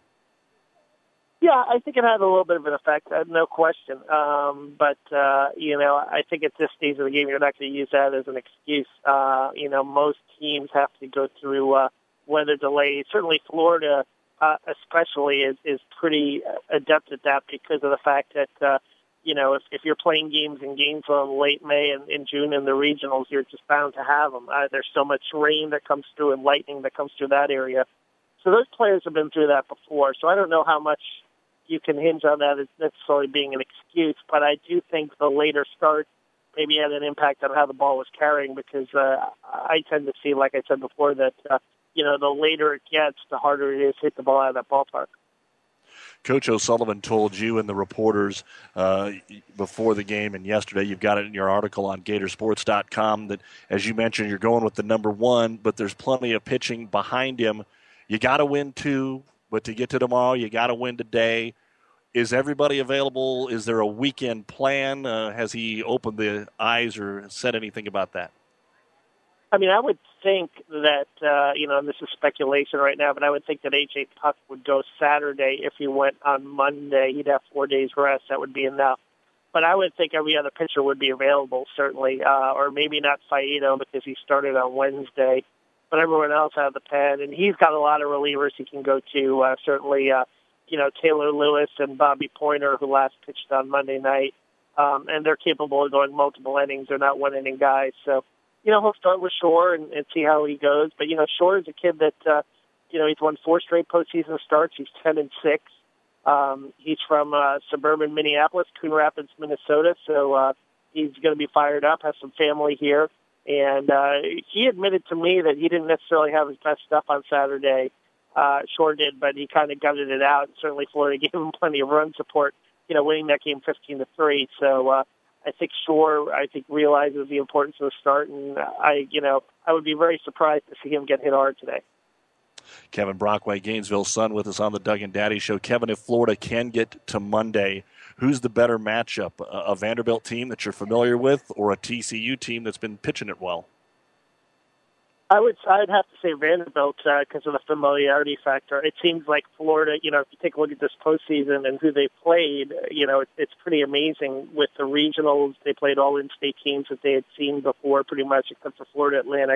Yeah, I think it had a little bit of an effect, no question. But I think at this stage of the game, you're not going to use that as an excuse. Most teams have to go through weather delays. Certainly Florida especially is pretty adept at that because of the fact that, if you're playing games in Gainesville in late May and in June in the regionals, you're just bound to have them. There's so much rain that comes through and lightning that comes through that area. So those players have been through that before. So I don't know how much you can hinge on that as necessarily being an excuse, but I do think the later start maybe had an impact on how the ball was carrying because I tend to see, like I said before, that, the later it gets, the harder it is to hit the ball out of that ballpark. Coach O'Sullivan told you and the reporters before the game and yesterday, you've got it in your article on Gatorsports.com, that, as you mentioned, you're going with the number 1, but there's plenty of pitching behind him. You got to win 2, but to get to tomorrow, you got to win today. Is everybody available? Is there a weekend plan? Has he opened the eyes or said anything about that? I mean, I would think that, and this is speculation right now, but I would think that A.J. Puck would go Saturday. If he went on Monday, he'd have 4 days rest. That would be enough. But I would think every other pitcher would be available, certainly, or maybe not Faedo because he started on Wednesday, but everyone else out of the pen. And he's got a lot of relievers he can go to, certainly, Taylor Lewis and Bobby Pointer, who last pitched on Monday night, and they're capable of going multiple innings. They're not one-inning guys, so he'll start with Shore and see how he goes. But, Shore is a kid that, he's won 4 straight postseason starts. He's 10-6. He's from suburban Minneapolis, Coon Rapids, Minnesota. So he's going to be fired up, has some family here. And he admitted to me that he didn't necessarily have his best stuff on Saturday. Shore did, but he kind of gutted it out. Certainly Florida gave him plenty of run support, winning that game 15-3. So, I think Shore, realizes the importance of the start, and I would be very surprised to see him get hit hard today. Kevin Brockway, Gainesville Sun, with us on the Doug and Daddy Show. Kevin, if Florida can get to Monday, who's the better matchup, a Vanderbilt team that you're familiar with or a TCU team that's been pitching it well? I'd have to say Vanderbilt because of the familiarity factor. It seems like Florida, if you take a look at this postseason and who they played, it's pretty amazing with the regionals. They played all in-state teams that they had seen before, pretty much, except for Florida Atlantic.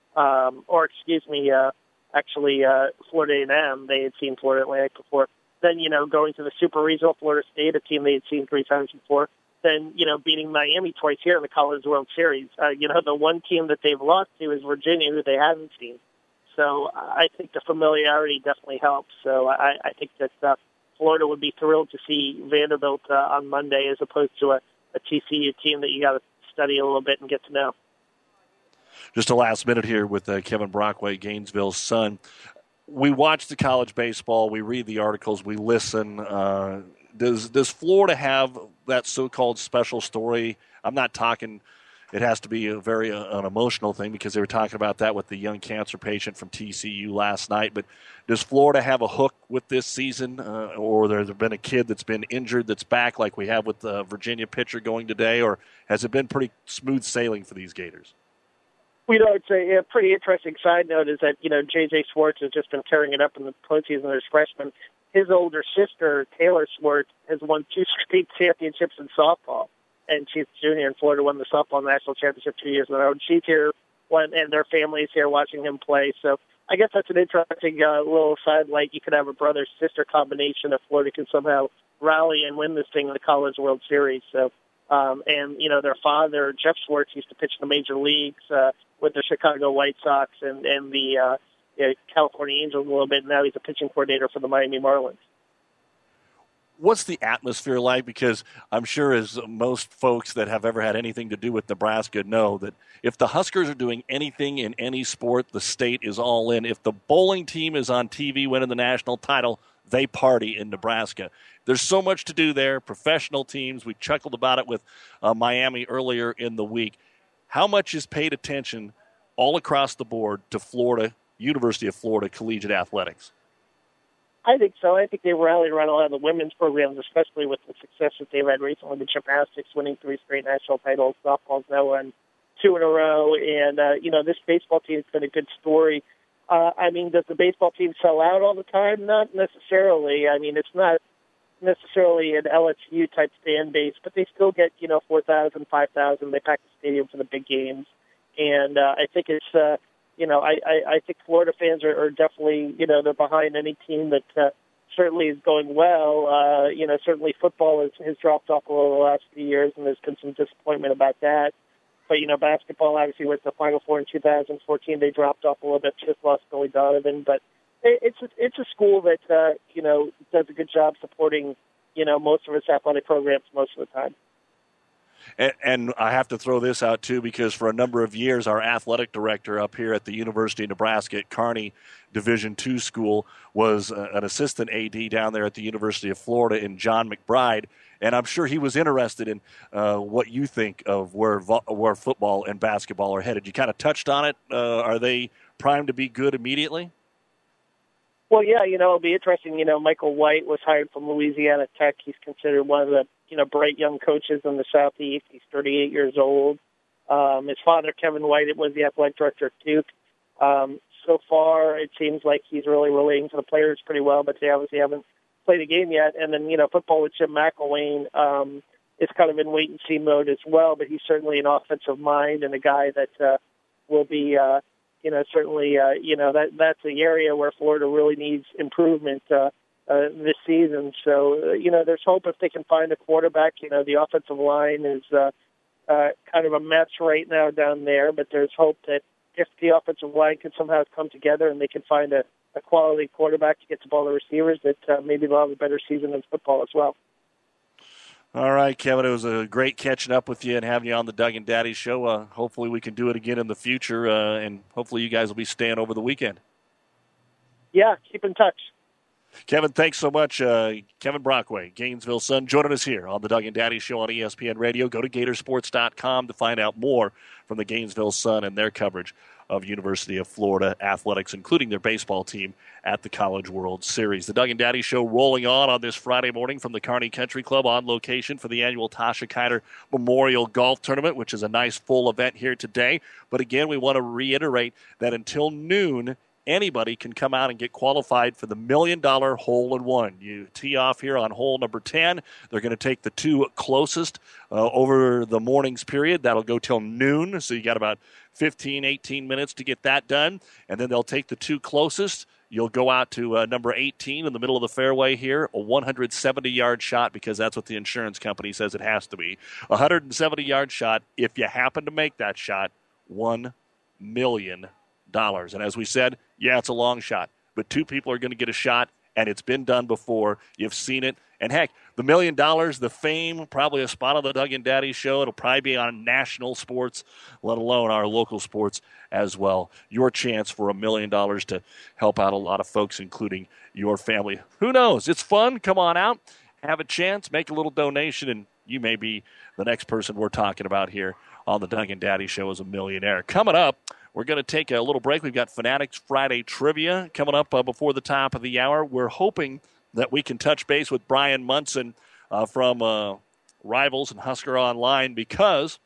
Florida A&M, they had seen Florida Atlantic before. Then, going to the Super Regional, Florida State, a team they had seen 3 times before. Then, beating Miami twice here in the College World Series. The one team that they've lost to is Virginia, who they haven't seen. So I think the familiarity definitely helps. So I think that Florida would be thrilled to see Vanderbilt on Monday as opposed to a TCU team that you got to study a little bit and get to know. Just a last minute here with Kevin Brockway, Gainesville Sun. We watch the college baseball. We read the articles. We listen. Does Florida have that so-called special story? I'm not talking, it has to be an emotional thing because they were talking about that with the young cancer patient from TCU last night. But does Florida have a hook with this season, or there's been a kid that's been injured that's back like we have with the Virginia pitcher going today, or has it been pretty smooth sailing for these Gators? It's a pretty interesting side note is that, J.J. Swartz has just been tearing it up in the postseason as freshman. His older sister, Taylor Swartz, has won 2 state championships in softball. And she's a junior, and Florida won the softball national championship 2 years in a row. And she's here, and their family's here watching him play. So I guess that's an interesting little sidelight. You could have a brother-sister combination if Florida can somehow rally and win this thing in the College World Series. So, their father, Jeff Swartz, used to pitch in the major leagues with the Chicago White Sox and the California Angels a little bit. Now he's a pitching coordinator for the Miami Marlins. What's the atmosphere like? Because I'm sure, as most folks that have ever had anything to do with Nebraska know, that if the Huskers are doing anything in any sport, the state is all in. If the bowling team is on TV winning the national title, they party in Nebraska. There's so much to do there, professional teams. We chuckled about it with Miami earlier in the week. How much is paid attention all across the board to Florida, University of Florida collegiate athletics? I think so. I think they rallied around a lot of the women's programs, especially with the success that they've had recently. The gymnastics winning 3 straight national titles, softball's now won 2 in a row, and this baseball team has been a good story. Does the baseball team sell out all the time? Not necessarily. It's not necessarily an LSU type fan base, but they still get 4,000, 5,000. They pack the stadium for the big games, and I think it's. I think Florida fans are definitely, they're behind any team that certainly is going well. Certainly football has dropped off a little the last few years, and there's been some disappointment about that. But, basketball obviously went to the Final Four in 2014. They dropped off a little bit, just lost Billy Donovan. But it's a school that, does a good job supporting, most of its athletic programs most of the time. And I have to throw this out, too, because for a number of years, our athletic director up here at the University of Nebraska at Kearney Division II School was an assistant AD down there at the University of Florida in John McBride. And I'm sure he was interested in what you think of where football and basketball are headed. You kind of touched on it. Are they primed to be good immediately? Well, yeah, it'll be interesting. Michael White was hired from Louisiana Tech. He's considered one of the, bright young coaches in the Southeast. He's 38 years old. His father, Kevin White, was the athletic director at Duke. So far, it seems like he's really relating to the players pretty well, but they obviously haven't played a game yet. And then, football with Jim McElwain is kind of in wait-and-see mode as well, but he's certainly an offensive mind and a guy that will be certainly, that's the area where Florida really needs improvement this season. So, there's hope if they can find a quarterback. The offensive line is kind of a mess right now down there, but there's hope that if the offensive line can somehow come together and they can find a quality quarterback to get the ball to receivers, that maybe they'll have a better season in football as well. All right, Kevin, it was a great catching up with you and having you on the Doug and Daddy Show. Hopefully we can do it again in the future, and hopefully you guys will be staying over the weekend. Yeah, keep in touch. Kevin, thanks so much. Kevin Brockway, Gainesville Sun, joining us here on the Doug and Daddy Show on ESPN Radio. Go to Gatorsports.com to find out more from the Gainesville Sun and their coverage of University of Florida athletics, including their baseball team at the College World Series. The Doug and Daddy Show rolling on this Friday morning from the Kearney Country Club on location for the annual Tasha Kiter Memorial Golf Tournament, which is a nice full event here today. But again, we want to reiterate that until noon, anybody can come out and get qualified for the $1 million hole-in-one. You tee off here on hole number 10. They're going to take the 2 closest over the morning's period. That'll go till noon, so you got about 15, 18 minutes to get that done. And then they'll take the 2 closest. You'll go out to number 18 in the middle of the fairway here, a 170-yard shot, because that's what the insurance company says it has to be. A 170-yard shot. If you happen to make that shot, $1 million. And as we said, yeah, it's a long shot, but 2 people are going to get a shot, and it's been done before. You've seen it. And heck, the $1 million, the fame, probably a spot on the Doug and Daddy Show. It'll probably be on national sports, let alone our local sports as well. Your chance for $1 million to help out a lot of folks, including your family. Who knows? It's fun. Come on out, have a chance, make a little donation, and you may be the next person we're talking about here on the Doug and Daddy Show as a millionaire. Coming up, we're going to take a little break. We've got Fanatics Friday Trivia coming up before the top of the hour. We're hoping that we can touch base with Brian Munson from Rivals and Husker Online, because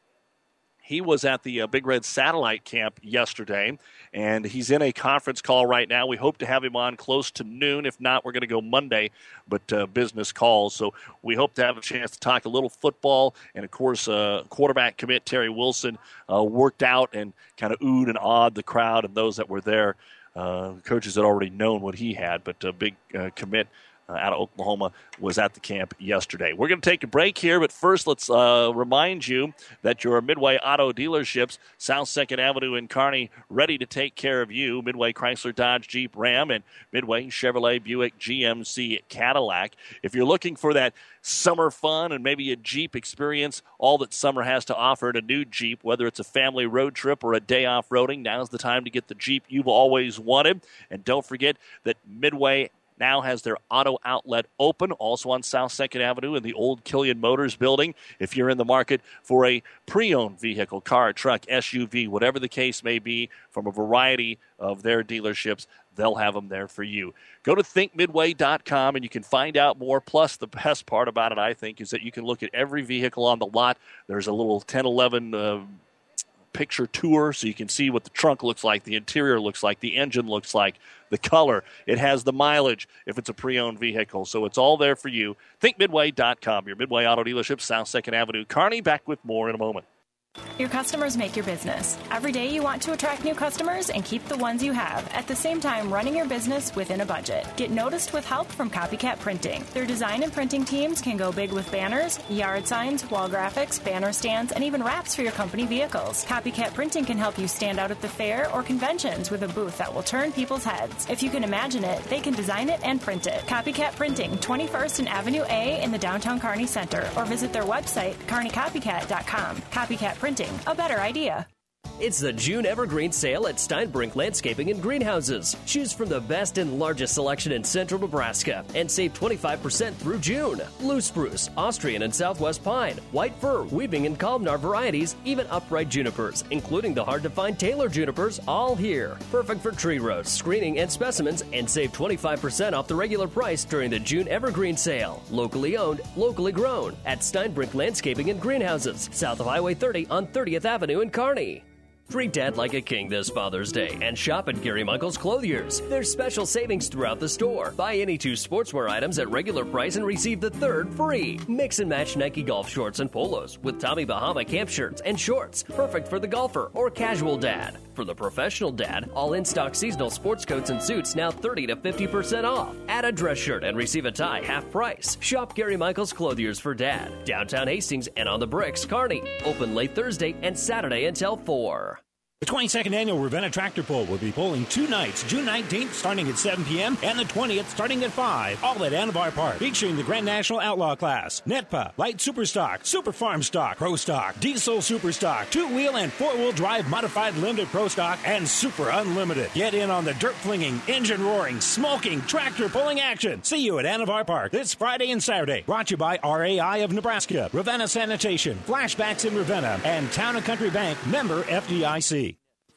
he was at the Big Red Satellite Camp yesterday, and he's in a conference call right now. We hope to have him on close to noon. If not, we're going to go Monday, but business calls. So we hope to have a chance to talk a little football. And, of course, quarterback commit Terry Wilson worked out and kind of oohed and awed the crowd and those that were there. Coaches had already known what he had, but a big commit out of Oklahoma was at the camp yesterday. We're going to take a break here, but first let's remind you that your Midway Auto dealerships, South 2nd Avenue in Kearney, ready to take care of you. Midway Chrysler, Dodge, Jeep, Ram, and Midway Chevrolet, Buick, GMC, Cadillac. If you're looking for that summer fun and maybe a Jeep experience, all that summer has to offer in a new Jeep, whether it's a family road trip or a day off-roading, now's the time to get the Jeep you've always wanted. And don't forget that Midway now has their auto outlet open, also on South 2nd Avenue in the old Killian Motors building. If you're in the market for a pre-owned vehicle, car, truck, SUV, whatever the case may be, from a variety of their dealerships, they'll have them there for you. Go to thinkmidway.com and you can find out more. Plus, the best part about it, I think, is that you can look at every vehicle on the lot. There's a little 1011 picture tour, so you can see what the trunk looks like, the interior looks like, the engine looks like, the color. It has the mileage if it's a pre-owned vehicle. So it's all there for you. ThinkMidway.com, your Midway Auto dealership, South 2nd Avenue, Kearney. Back with more in a moment. Your customers make your business. Every day you want to attract new customers and keep the ones you have, at the same time running your business within a budget. Get noticed with help from Copycat Printing. Their design and printing teams can go big with banners, yard signs, wall graphics, banner stands, and even wraps for your company vehicles. Copycat Printing can help you stand out at the fair or conventions with a booth that will turn people's heads. If you can imagine it, they can design it and print it. Copycat Printing, 21st and Avenue A in the downtown Kearney Center, or visit their website, kearneycopycat.com. Copycat Printing, a better idea. It's the June Evergreen Sale at Steinbrink Landscaping and Greenhouses. Choose from the best and largest selection in central Nebraska and save 25% through June. Blue spruce, Austrian and Southwest pine, white fir, weeping and columnar varieties, even upright junipers, including the hard-to-find Taylor junipers, all here. Perfect for tree rows, screening, and specimens, and save 25% off the regular price during the June Evergreen Sale. Locally owned, locally grown at Steinbrink Landscaping and Greenhouses, south of Highway 30 on 30th Avenue in Kearney. Treat Dad like a king this Father's Day and shop at Gary Michaels Clothiers. There's special savings throughout the store. Buy any 2 sportswear items at regular price and receive the 3rd free. Mix and match Nike golf shorts and polos with Tommy Bahama camp shirts and shorts. Perfect for the golfer or casual dad. For the professional dad, all in-stock seasonal sports coats and suits now 30 to 50% off. Add a dress shirt and receive a tie half price. Shop Gary Michaels Clothiers for Dad. Downtown Hastings and on the Bricks, Kearney. Open late Thursday and Saturday until 4. The 22nd Annual Ravenna Tractor Pull will be pulling 2 nights, June 19th starting at 7 p.m. and the 20th starting at 5, all at Anavar Park, featuring the Grand National Outlaw class, NETPA, Light Super Stock, Super Farm Stock, Pro Stock, Diesel Super Stock, 2-wheel and 4-wheel drive modified limited Pro Stock, and Super Unlimited. Get in on the dirt flinging, engine roaring, smoking, tractor pulling action. See you at Anavar Park this Friday and Saturday. Brought to you by RAI of Nebraska, Ravenna Sanitation, Flashbacks in Ravenna, and Town and Country Bank, member FDIC.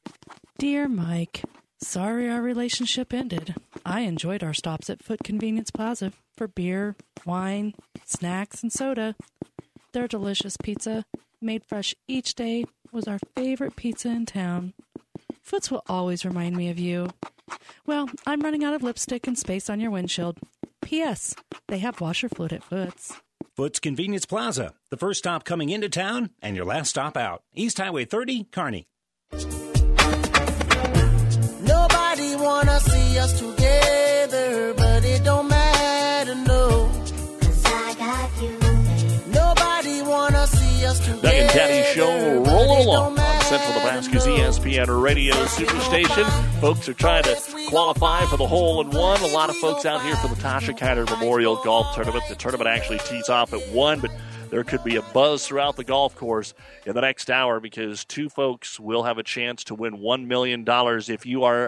Dear Mike, sorry our relationship ended. I enjoyed our stops at Foot Convenience Plaza for beer, wine, snacks, and soda. Their delicious pizza, made fresh each day, was our favorite pizza in town. Foots will always remind me of you. Well, I'm running out of lipstick and space on your windshield. P.S. They have washer fluid at Foots. Foots Convenience Plaza, the first stop coming into town and your last stop out. East Highway 30, Kearney. Nobody wanna see us together, but it don't matter, no. 'Cause I got you. Nobody wanna see us together. Doug and Daddy Show rolling along on Central Nebraska's ESPN Radio Superstation. Folks are trying to qualify for the hole-in-one. A lot of folks out here for the Tasha Kiner Memorial Golf Tournament. The tournament actually tees off at 1, but there could be a buzz throughout the golf course in the next hour because 2 folks will have a chance to win $1 million if you are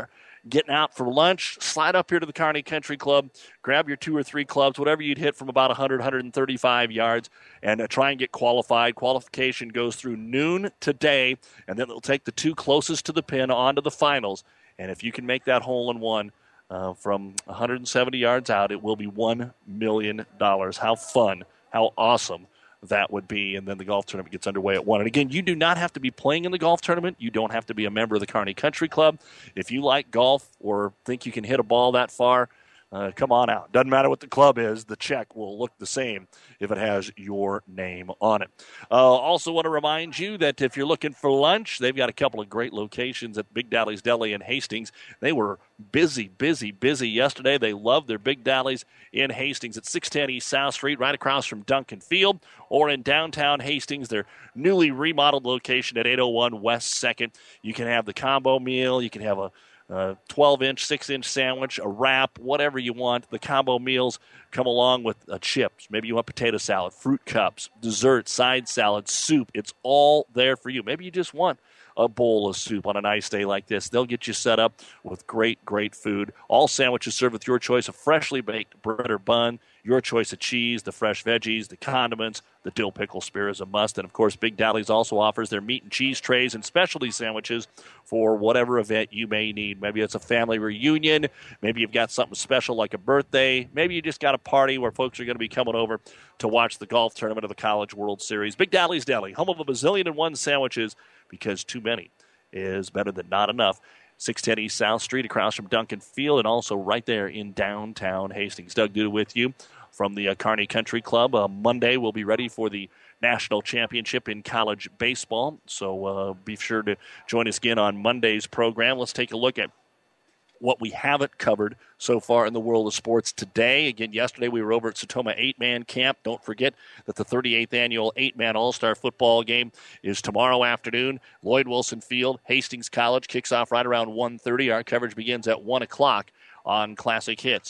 getting out for lunch, slide up here to the Kearney Country Club, grab your 2 or 3 clubs, whatever you'd hit from about 100, 135 yards, and try and get qualified. Qualification goes through noon today, and then they'll take the 2 closest to the pin onto the finals. And if you can make that hole-in-one from 170 yards out, it will be $1 million. How fun, how awesome that would be. And then the golf tournament gets underway at 1. And again, you do not have to be playing in the golf tournament. You don't have to be a member of the Kearney Country Club. If you like golf or think you can hit a ball that far, come on out. Doesn't matter what the club is. The check will look the same if it has your name on it. Also want to remind you that if you're looking for lunch, they've got a couple of great locations at Big Dally's Deli in Hastings. They were busy yesterday. They love their Big Dally's in Hastings at 610 East South Street, right across from Duncan Field, or in downtown Hastings, their newly remodeled location at 801 West 2nd. You can have the combo meal. You can have a 12-inch, 6-inch sandwich, a wrap, whatever you want. The combo meals come along with chips. Maybe you want potato salad, fruit cups, dessert, side salad, soup. It's all there for you. Maybe you just want a bowl of soup on a nice day like this. They'll get you set up with great food. All sandwiches served with your choice of freshly baked bread or bun, your choice of cheese, the fresh veggies, the condiments. The dill pickle spear is a must. And, of course, Big Dally's also offers their meat and cheese trays and specialty sandwiches for whatever event you may need. Maybe it's a family reunion. Maybe you've got something special like a birthday. Maybe you just got a party where folks are going to be coming over to watch the golf tournament of the College World Series. Big Dally's Deli, home of a bazillion and one sandwiches, because too many is better than not enough. 610 East South Street across from Duncan Field, and also right there in downtown Hastings. Doug Duda with you from the Kearney Country Club. Monday we'll be ready for the National Championship in college baseball, so be sure to join us again on Monday's program. Let's take a look at what we haven't covered so far in the world of sports today. Again, yesterday we were over at Sertoma 8-Man Camp. Don't forget that the 38th annual 8-Man All-Star football game is tomorrow afternoon. Lloyd Wilson Field, Hastings College kicks off right around 1:30. Our coverage begins at 1 o'clock on Classic Hits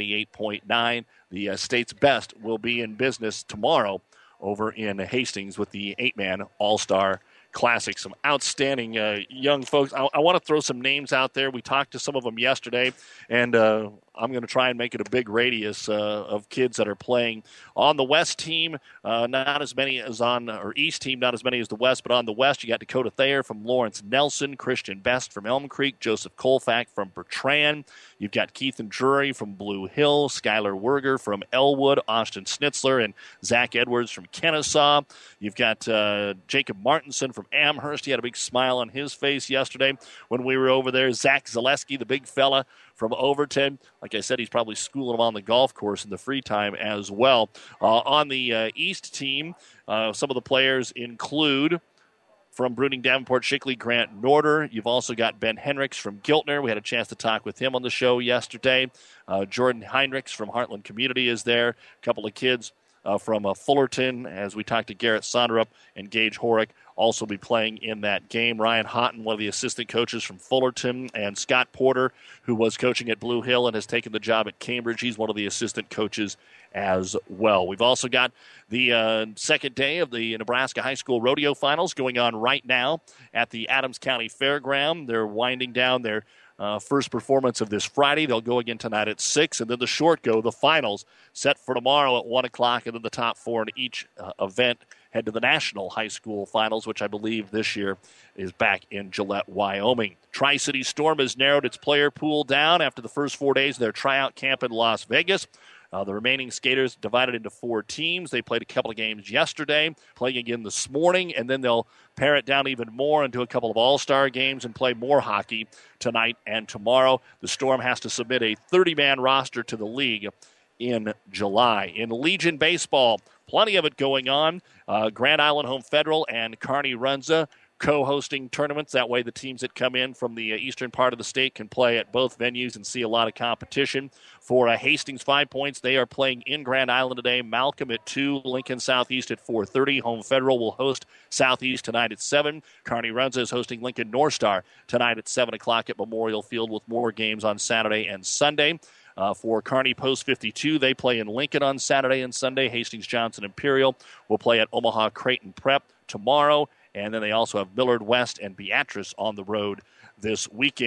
98.9. The state's best will be in business tomorrow over in Hastings with the 8-Man All-Star Classic. Some outstanding young folks. I want to throw some names out there. We talked to some of them yesterday, and I'm going to try and make it a big radius of kids that are playing on the West team. Not as many as on, or East team, not as many as the West, but on the West, you got Dakota Thayer from Lawrence Nelson, Christian Best from Elm Creek, Joseph Colfax from Bertrand. You've got Keith and Drury from Blue Hill, Skylar Werger from Elwood, Austin Schnitzler, and Zach Edwards from Kennesaw. You've got Jacob Martinson from Amherst. He had a big smile on his face yesterday when we were over there. Zach Zaleski, the big fella from Overton. Like I said, he's probably schooling them on the golf course in the free time as well. On the East team, some of the players include from Bruning, Davenport, Shickley, Grant Norder. You've also got Ben Henricks from Giltner. We had a chance to talk with him on the show yesterday. Jordan Heinrichs from Heartland Community is there. A couple of kids from Fullerton, as we talked to Garrett Sonderup and Gage Horick, also be playing in that game. Ryan Houghton, one of the assistant coaches from Fullerton, and Scott Porter, who was coaching at Blue Hill and has taken the job at Cambridge. He's one of the assistant coaches as well. We've also got the second day of the Nebraska High School Rodeo Finals going on right now at the Adams County Fairground. They're winding down their first performance of this Friday. They'll go again tonight at 6, and then the short go, the finals, set for tomorrow at 1 o'clock, and then the top 4 in each event head to the National High School Finals, which I believe this year is back in Gillette, Wyoming. Tri-City Storm has narrowed its player pool down after the first 4 days of their tryout camp in Las Vegas. The remaining skaters divided into 4 teams. They played a couple of games yesterday, playing again this morning, and then they'll pare it down even more into a couple of all-star games and play more hockey tonight and tomorrow. The Storm has to submit a 30-man roster to the league in July. In Legion Baseball, plenty of it going on. Grand Island Home Federal and Kearney Runza co-hosting tournaments. That way the teams that come in from the eastern part of the state can play at both venues and see a lot of competition. For Hastings 5 Points, they are playing in Grand Island today. Malcolm at 2, Lincoln Southeast at 4:30. Home Federal will host Southeast tonight at 7. Kearney Runza is hosting Lincoln North Star tonight at 7 o'clock at Memorial Field, with more games on Saturday and Sunday. For Kearney Post 52, they play in Lincoln on Saturday and Sunday. Hastings Johnson Imperial will play at Omaha Creighton Prep tomorrow. And then they also have Millard West and Beatrice on the road this weekend.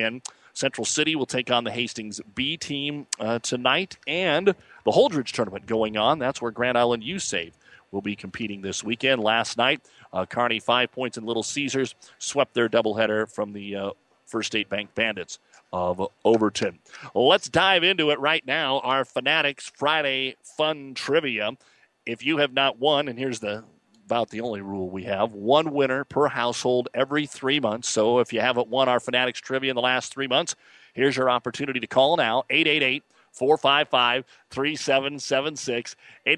Central City will take on the Hastings B team tonight, and the Holdridge tournament going on. That's where Grand Island USAVE will be competing this weekend. Last night, Kearney 5 points and Little Caesars swept their doubleheader from the First State Bank Bandits of Overton. Let's dive into it right now. Our Fanatics Friday Fun Trivia. If you have not won, and here's about the only rule we have, one winner per household every 3 months. So if you haven't won our Fanatics Trivia in the last 3 months, here's your opportunity to call now, 888-455-3776,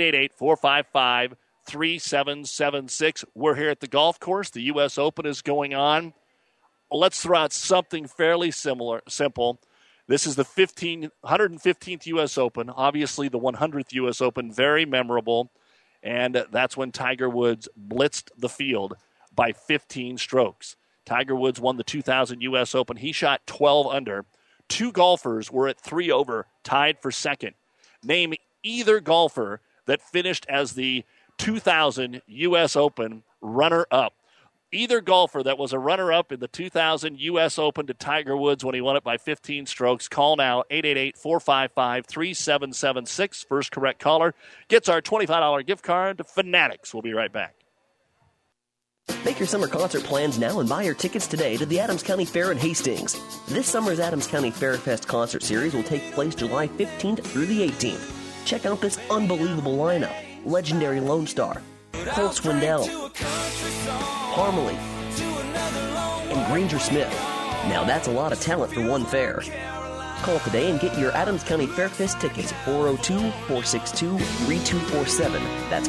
888-455-3776. We're here at the golf course. The U.S. Open is going on. Let's throw out something fairly simple. This is the 115th U.S. Open, obviously the 100th U.S. Open, very memorable, and that's when Tiger Woods blitzed the field by 15 strokes. Tiger Woods won the 2000 U.S. Open. He shot 12 under. Two golfers were at 3 over, tied for second. Name either golfer that finished as the 2000 U.S. Open runner-up. Either golfer that was a runner-up in the 2000 U.S. Open to Tiger Woods when he won it by 15 strokes. Call now, 888-455-3776. First correct caller gets our $25 gift card to Fanatics. We'll be right back. Make your summer concert plans now and buy your tickets today to the Adams County Fair in Hastings. This summer's Adams County Fair Fest concert series will take place July 15th through the 18th. Check out this unbelievable lineup. Legendary Lone Star, Cole Swindell, Parmalee, and Granger Smith. Now that's a lot of talent for one fair. Call today and get your Adams County Fair Fest tickets at 402-462-3247. That's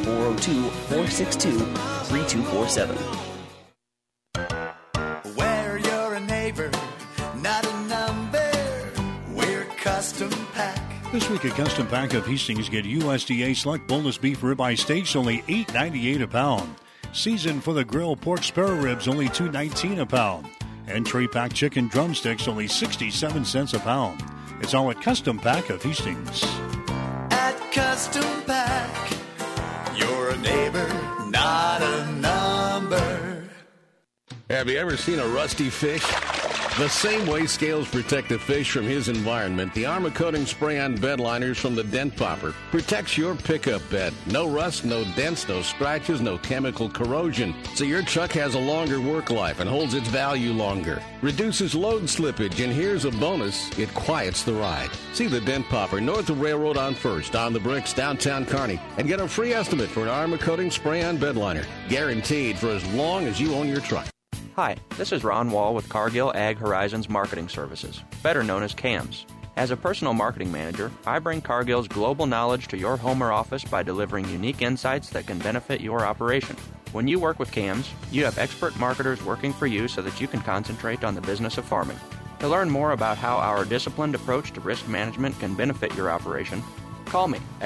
402-462-3247. Where you're a neighbor, not a number. We're Custom Pack. This week at Custom Pack of Hastings, get USDA Select Boneless Beef Ribeye Steaks, only $8.98 a pound. Seasoned for the grill pork spare ribs, only $2.19 a pound. And tray pack chicken drumsticks, only 67 cents a pound. It's all at Custom Pack of Hastings. At Custom Pack, you're a neighbor, not a number. Have you ever seen a rusty fish? The same way scales protect the fish from his environment, the Armor Coating Spray-On bed liners from the Dent Popper protects your pickup bed. No rust, no dents, no scratches, no chemical corrosion. So your truck has a longer work life and holds its value longer. Reduces load slippage, and here's a bonus, it quiets the ride. See the Dent Popper north of Railroad on First, on the Bricks, downtown Kearney, and get a free estimate for an Armor Coating Spray-On bed liner. Guaranteed for as long as you own your truck. Hi, this is Ron Wall with Cargill Ag Horizons Marketing Services, better known as CAMS. As a personal marketing manager, I bring Cargill's global knowledge to your home or office by delivering unique insights that can benefit your operation. When you work with CAMS, you have expert marketers working for you so that you can concentrate on the business of farming. To learn more about how our disciplined approach to risk management can benefit your operation, call me at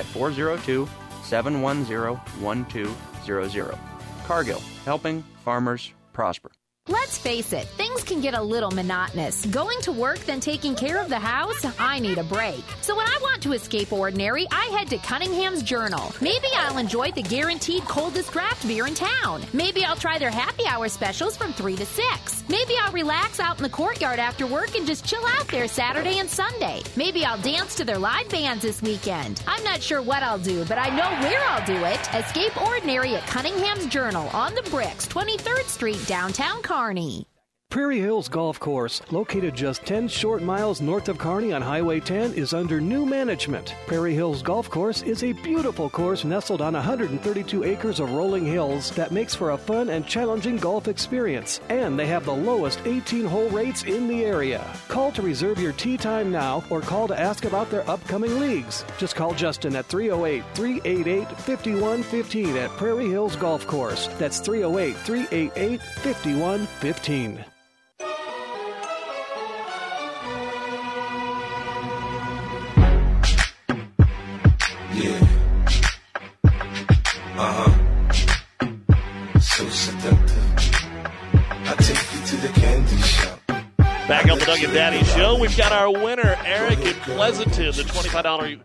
402-710-1200. Cargill, helping farmers prosper. Let's face it, things can get a little monotonous. Going to work, then taking care of the house? I need a break. So when I want to escape ordinary, I head to Cunningham's Journal. Maybe I'll enjoy the guaranteed coldest draft beer in town. Maybe I'll try their happy hour specials from 3 to 6. Maybe I'll relax out in the courtyard after work and just chill out there Saturday and Sunday. Maybe I'll dance to their live bands this weekend. I'm not sure what I'll do, but I know where I'll do it. Escape ordinary at Cunningham's Journal on the Bricks, 23rd Street, downtown Kearney. Prairie Hills Golf Course, located just 10 short miles north of Kearney on Highway 10, is under new management. Prairie Hills Golf Course is a beautiful course nestled on 132 acres of rolling hills that makes for a fun and challenging golf experience. And they have the lowest 18-hole rates in the area. Call to reserve your tee time now or call to ask about their upcoming leagues. Just call Justin at 308-388-5115 at Prairie Hills Golf Course. That's 308-388-5115. So seductive. I take you to the candy shop. Back on the Doug and Daddy Show, we've got our winner, Eric in Pleasanton, the $25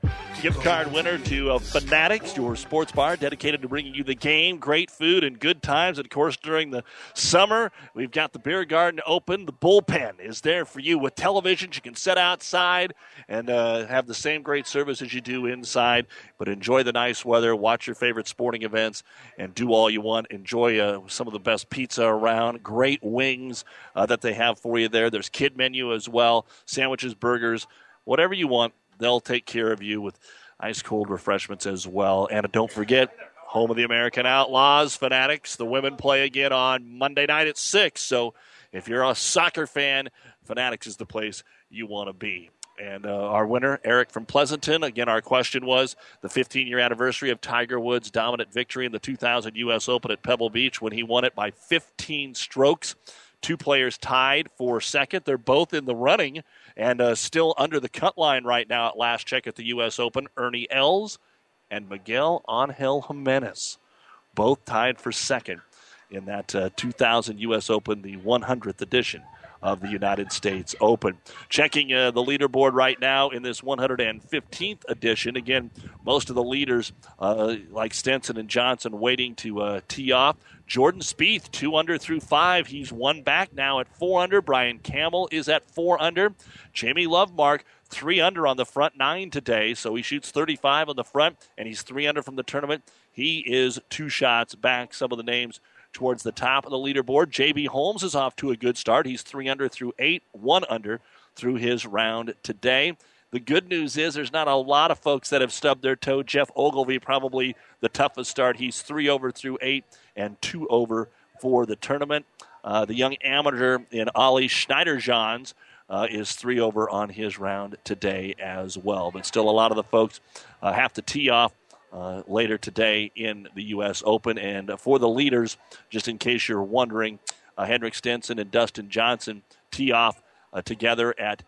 Gift card winner to Fanatics, your sports bar dedicated to bringing you the game, great food, and good times. And, of course, during the summer, we've got the beer garden open. The bullpen is there for you with televisions. You can sit outside and have the same great service as you do inside, but enjoy the nice weather, watch your favorite sporting events, and do all you want. Enjoy some of the best pizza around, great wings that they have for you there. There's kid menu as well, sandwiches, burgers, whatever you want. They'll take care of you with ice-cold refreshments as well. And don't forget, home of the American Outlaws, Fanatics. The women play again on Monday night at 6. So if you're a soccer fan, Fanatics is the place you want to be. And our winner, Eric from Pleasanton. Again, our question was the 15-year anniversary of Tiger Woods' dominant victory in the 2000 U.S. Open at Pebble Beach when he won it by 15 strokes. Two players tied for second. They're both in the running and still under the cut line right now at last check at the U.S. Open. Ernie Els and Miguel Angel Jimenez, both tied for second in that 2000 U.S. Open, the 100th edition of the United States Open. Checking the leaderboard right now in this 115th edition. Again, most of the leaders, like Stenson and Johnson, waiting to tee off. Jordan Spieth, 2 under through 5. He's one back now at 4 under. Brian Campbell is at 4 under. Jamie Lovemark, 3 under on the front 9 today, so he shoots 35 on the front, and he's 3 under from the tournament. He is 2 shots back. Some of the names towards the top of the leaderboard. J.B. Holmes is off to a good start. He's 3 under through 8, 1 under through his round today. The good news is there's not a lot of folks that have stubbed their toe. Jeff Ogilvy, probably the toughest start. He's 3 over through 8 and 2 over for the tournament. The young amateur in Ollie Schneider-Johns is 3 over on his round today as well. But still a lot of the folks have to tee off later today in the U.S. Open. And for the leaders, just in case you're wondering, Henrik Stenson and Dustin Johnson tee off together at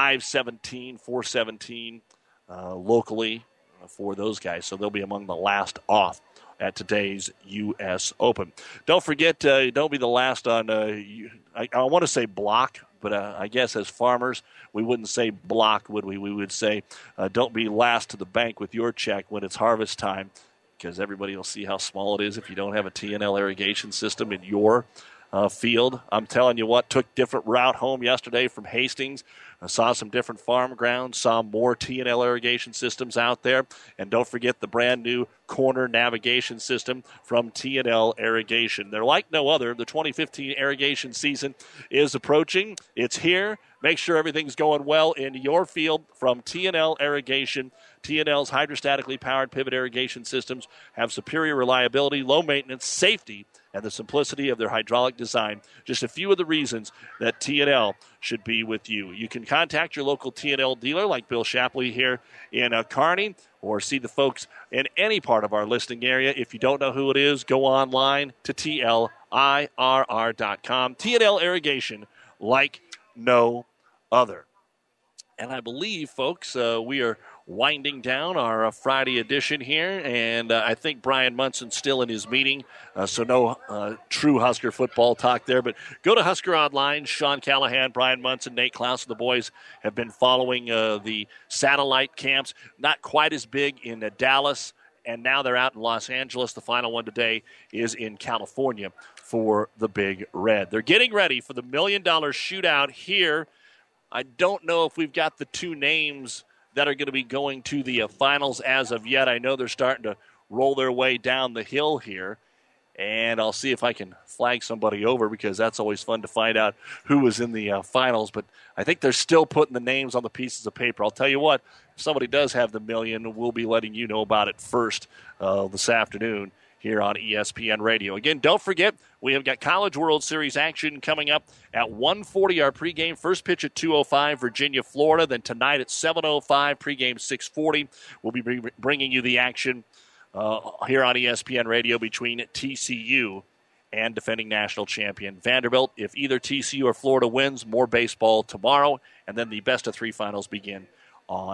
5:17, 4:17 locally for those guys. So they'll be among the last off at today's U.S. Open. Don't forget, don't be the last on, I want to say block, but I guess as farmers, we wouldn't say block, would we? We would say don't be last to the bank with your check when it's harvest time, because everybody will see how small it is if you don't have a T&L irrigation system in your field. I'm telling you what, took different route home yesterday from Hastings. I saw some different farm grounds, saw more T&L irrigation systems out there. And don't forget the brand new corner navigation system from T&L Irrigation. They're like no other. The 2015 irrigation season is approaching. It's here. Make sure everything's going well in your field from T&L Irrigation. T&L's hydrostatically powered pivot irrigation systems have superior reliability, low maintenance, safety, and the simplicity of their hydraulic design. Just a few of the reasons that T&L should be with you. You can contact your local T&L dealer like Bill Shapley here in Kearney, or see the folks in any part of our listing area. If you don't know who it is, go online to TLIRR.com. T&L Irrigation, like no other. And I believe, folks, we are winding down our Friday edition here, and I think Brian Munson's still in his meeting, so no true Husker football talk there. But go to Husker Online. Sean Callahan, Brian Munson, Nate Klaus, and the boys have been following the satellite camps. Not quite as big in Dallas, and now they're out in Los Angeles. The final one today is in California for the Big Red. They're getting ready for the $1 Million Shootout here. I don't know if we've got the 2 names that are going to be going to the finals as of yet. I know they're starting to roll their way down the hill here, and I'll see if I can flag somebody over, because that's always fun to find out who was in the finals. But I think they're still putting the names on the pieces of paper. I'll tell you what, if somebody does have the million, we'll be letting you know about it first this afternoon here on ESPN Radio. Again, don't forget, we have got College World Series action coming up at 1:40, our pregame. First pitch at 2:05, Virginia, Florida. Then tonight at 7:05, pregame 6:40. We'll be bringing you the action here on ESPN Radio between TCU and defending national champion Vanderbilt. If either TCU or Florida wins, more baseball tomorrow, and then the best-of-3 finals begin on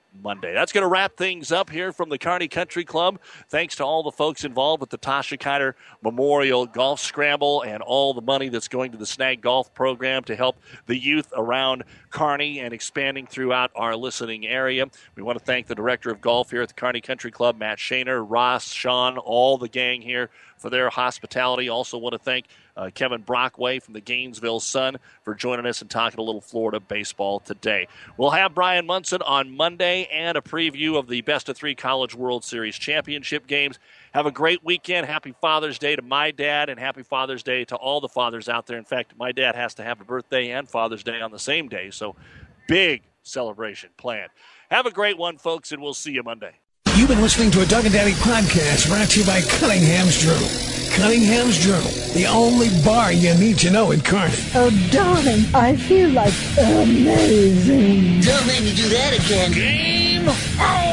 Monday. That's going to wrap things up here from the Kearney Country Club. Thanks to all the folks involved with the Tasha Kiter Memorial Golf Scramble and all the money that's going to the Snag Golf program to help the youth around Kearney and expanding throughout our listening area. We want to thank the director of golf here at the Kearney Country Club, Matt Shaner, Ross, Sean, all the gang here for their hospitality. Also want to thank Kevin Brockway from the Gainesville Sun for joining us and talking a little Florida baseball today. We'll have Brian Munson on Monday and a preview of the Best of 3 College World Series championship games. Have a great weekend. Happy Father's Day to my dad, and happy Father's Day to all the fathers out there. In fact, my dad has to have a birthday and Father's Day on the same day, so big celebration planned. Have a great one, folks, and we'll see you Monday. You've been listening to a Doug and Daddy podcast brought to you by Cunningham's Journal. Cunningham's Journal, the only bar you need to know in Kearney. Oh, darling, I feel like amazing. Don't make me do that again. Game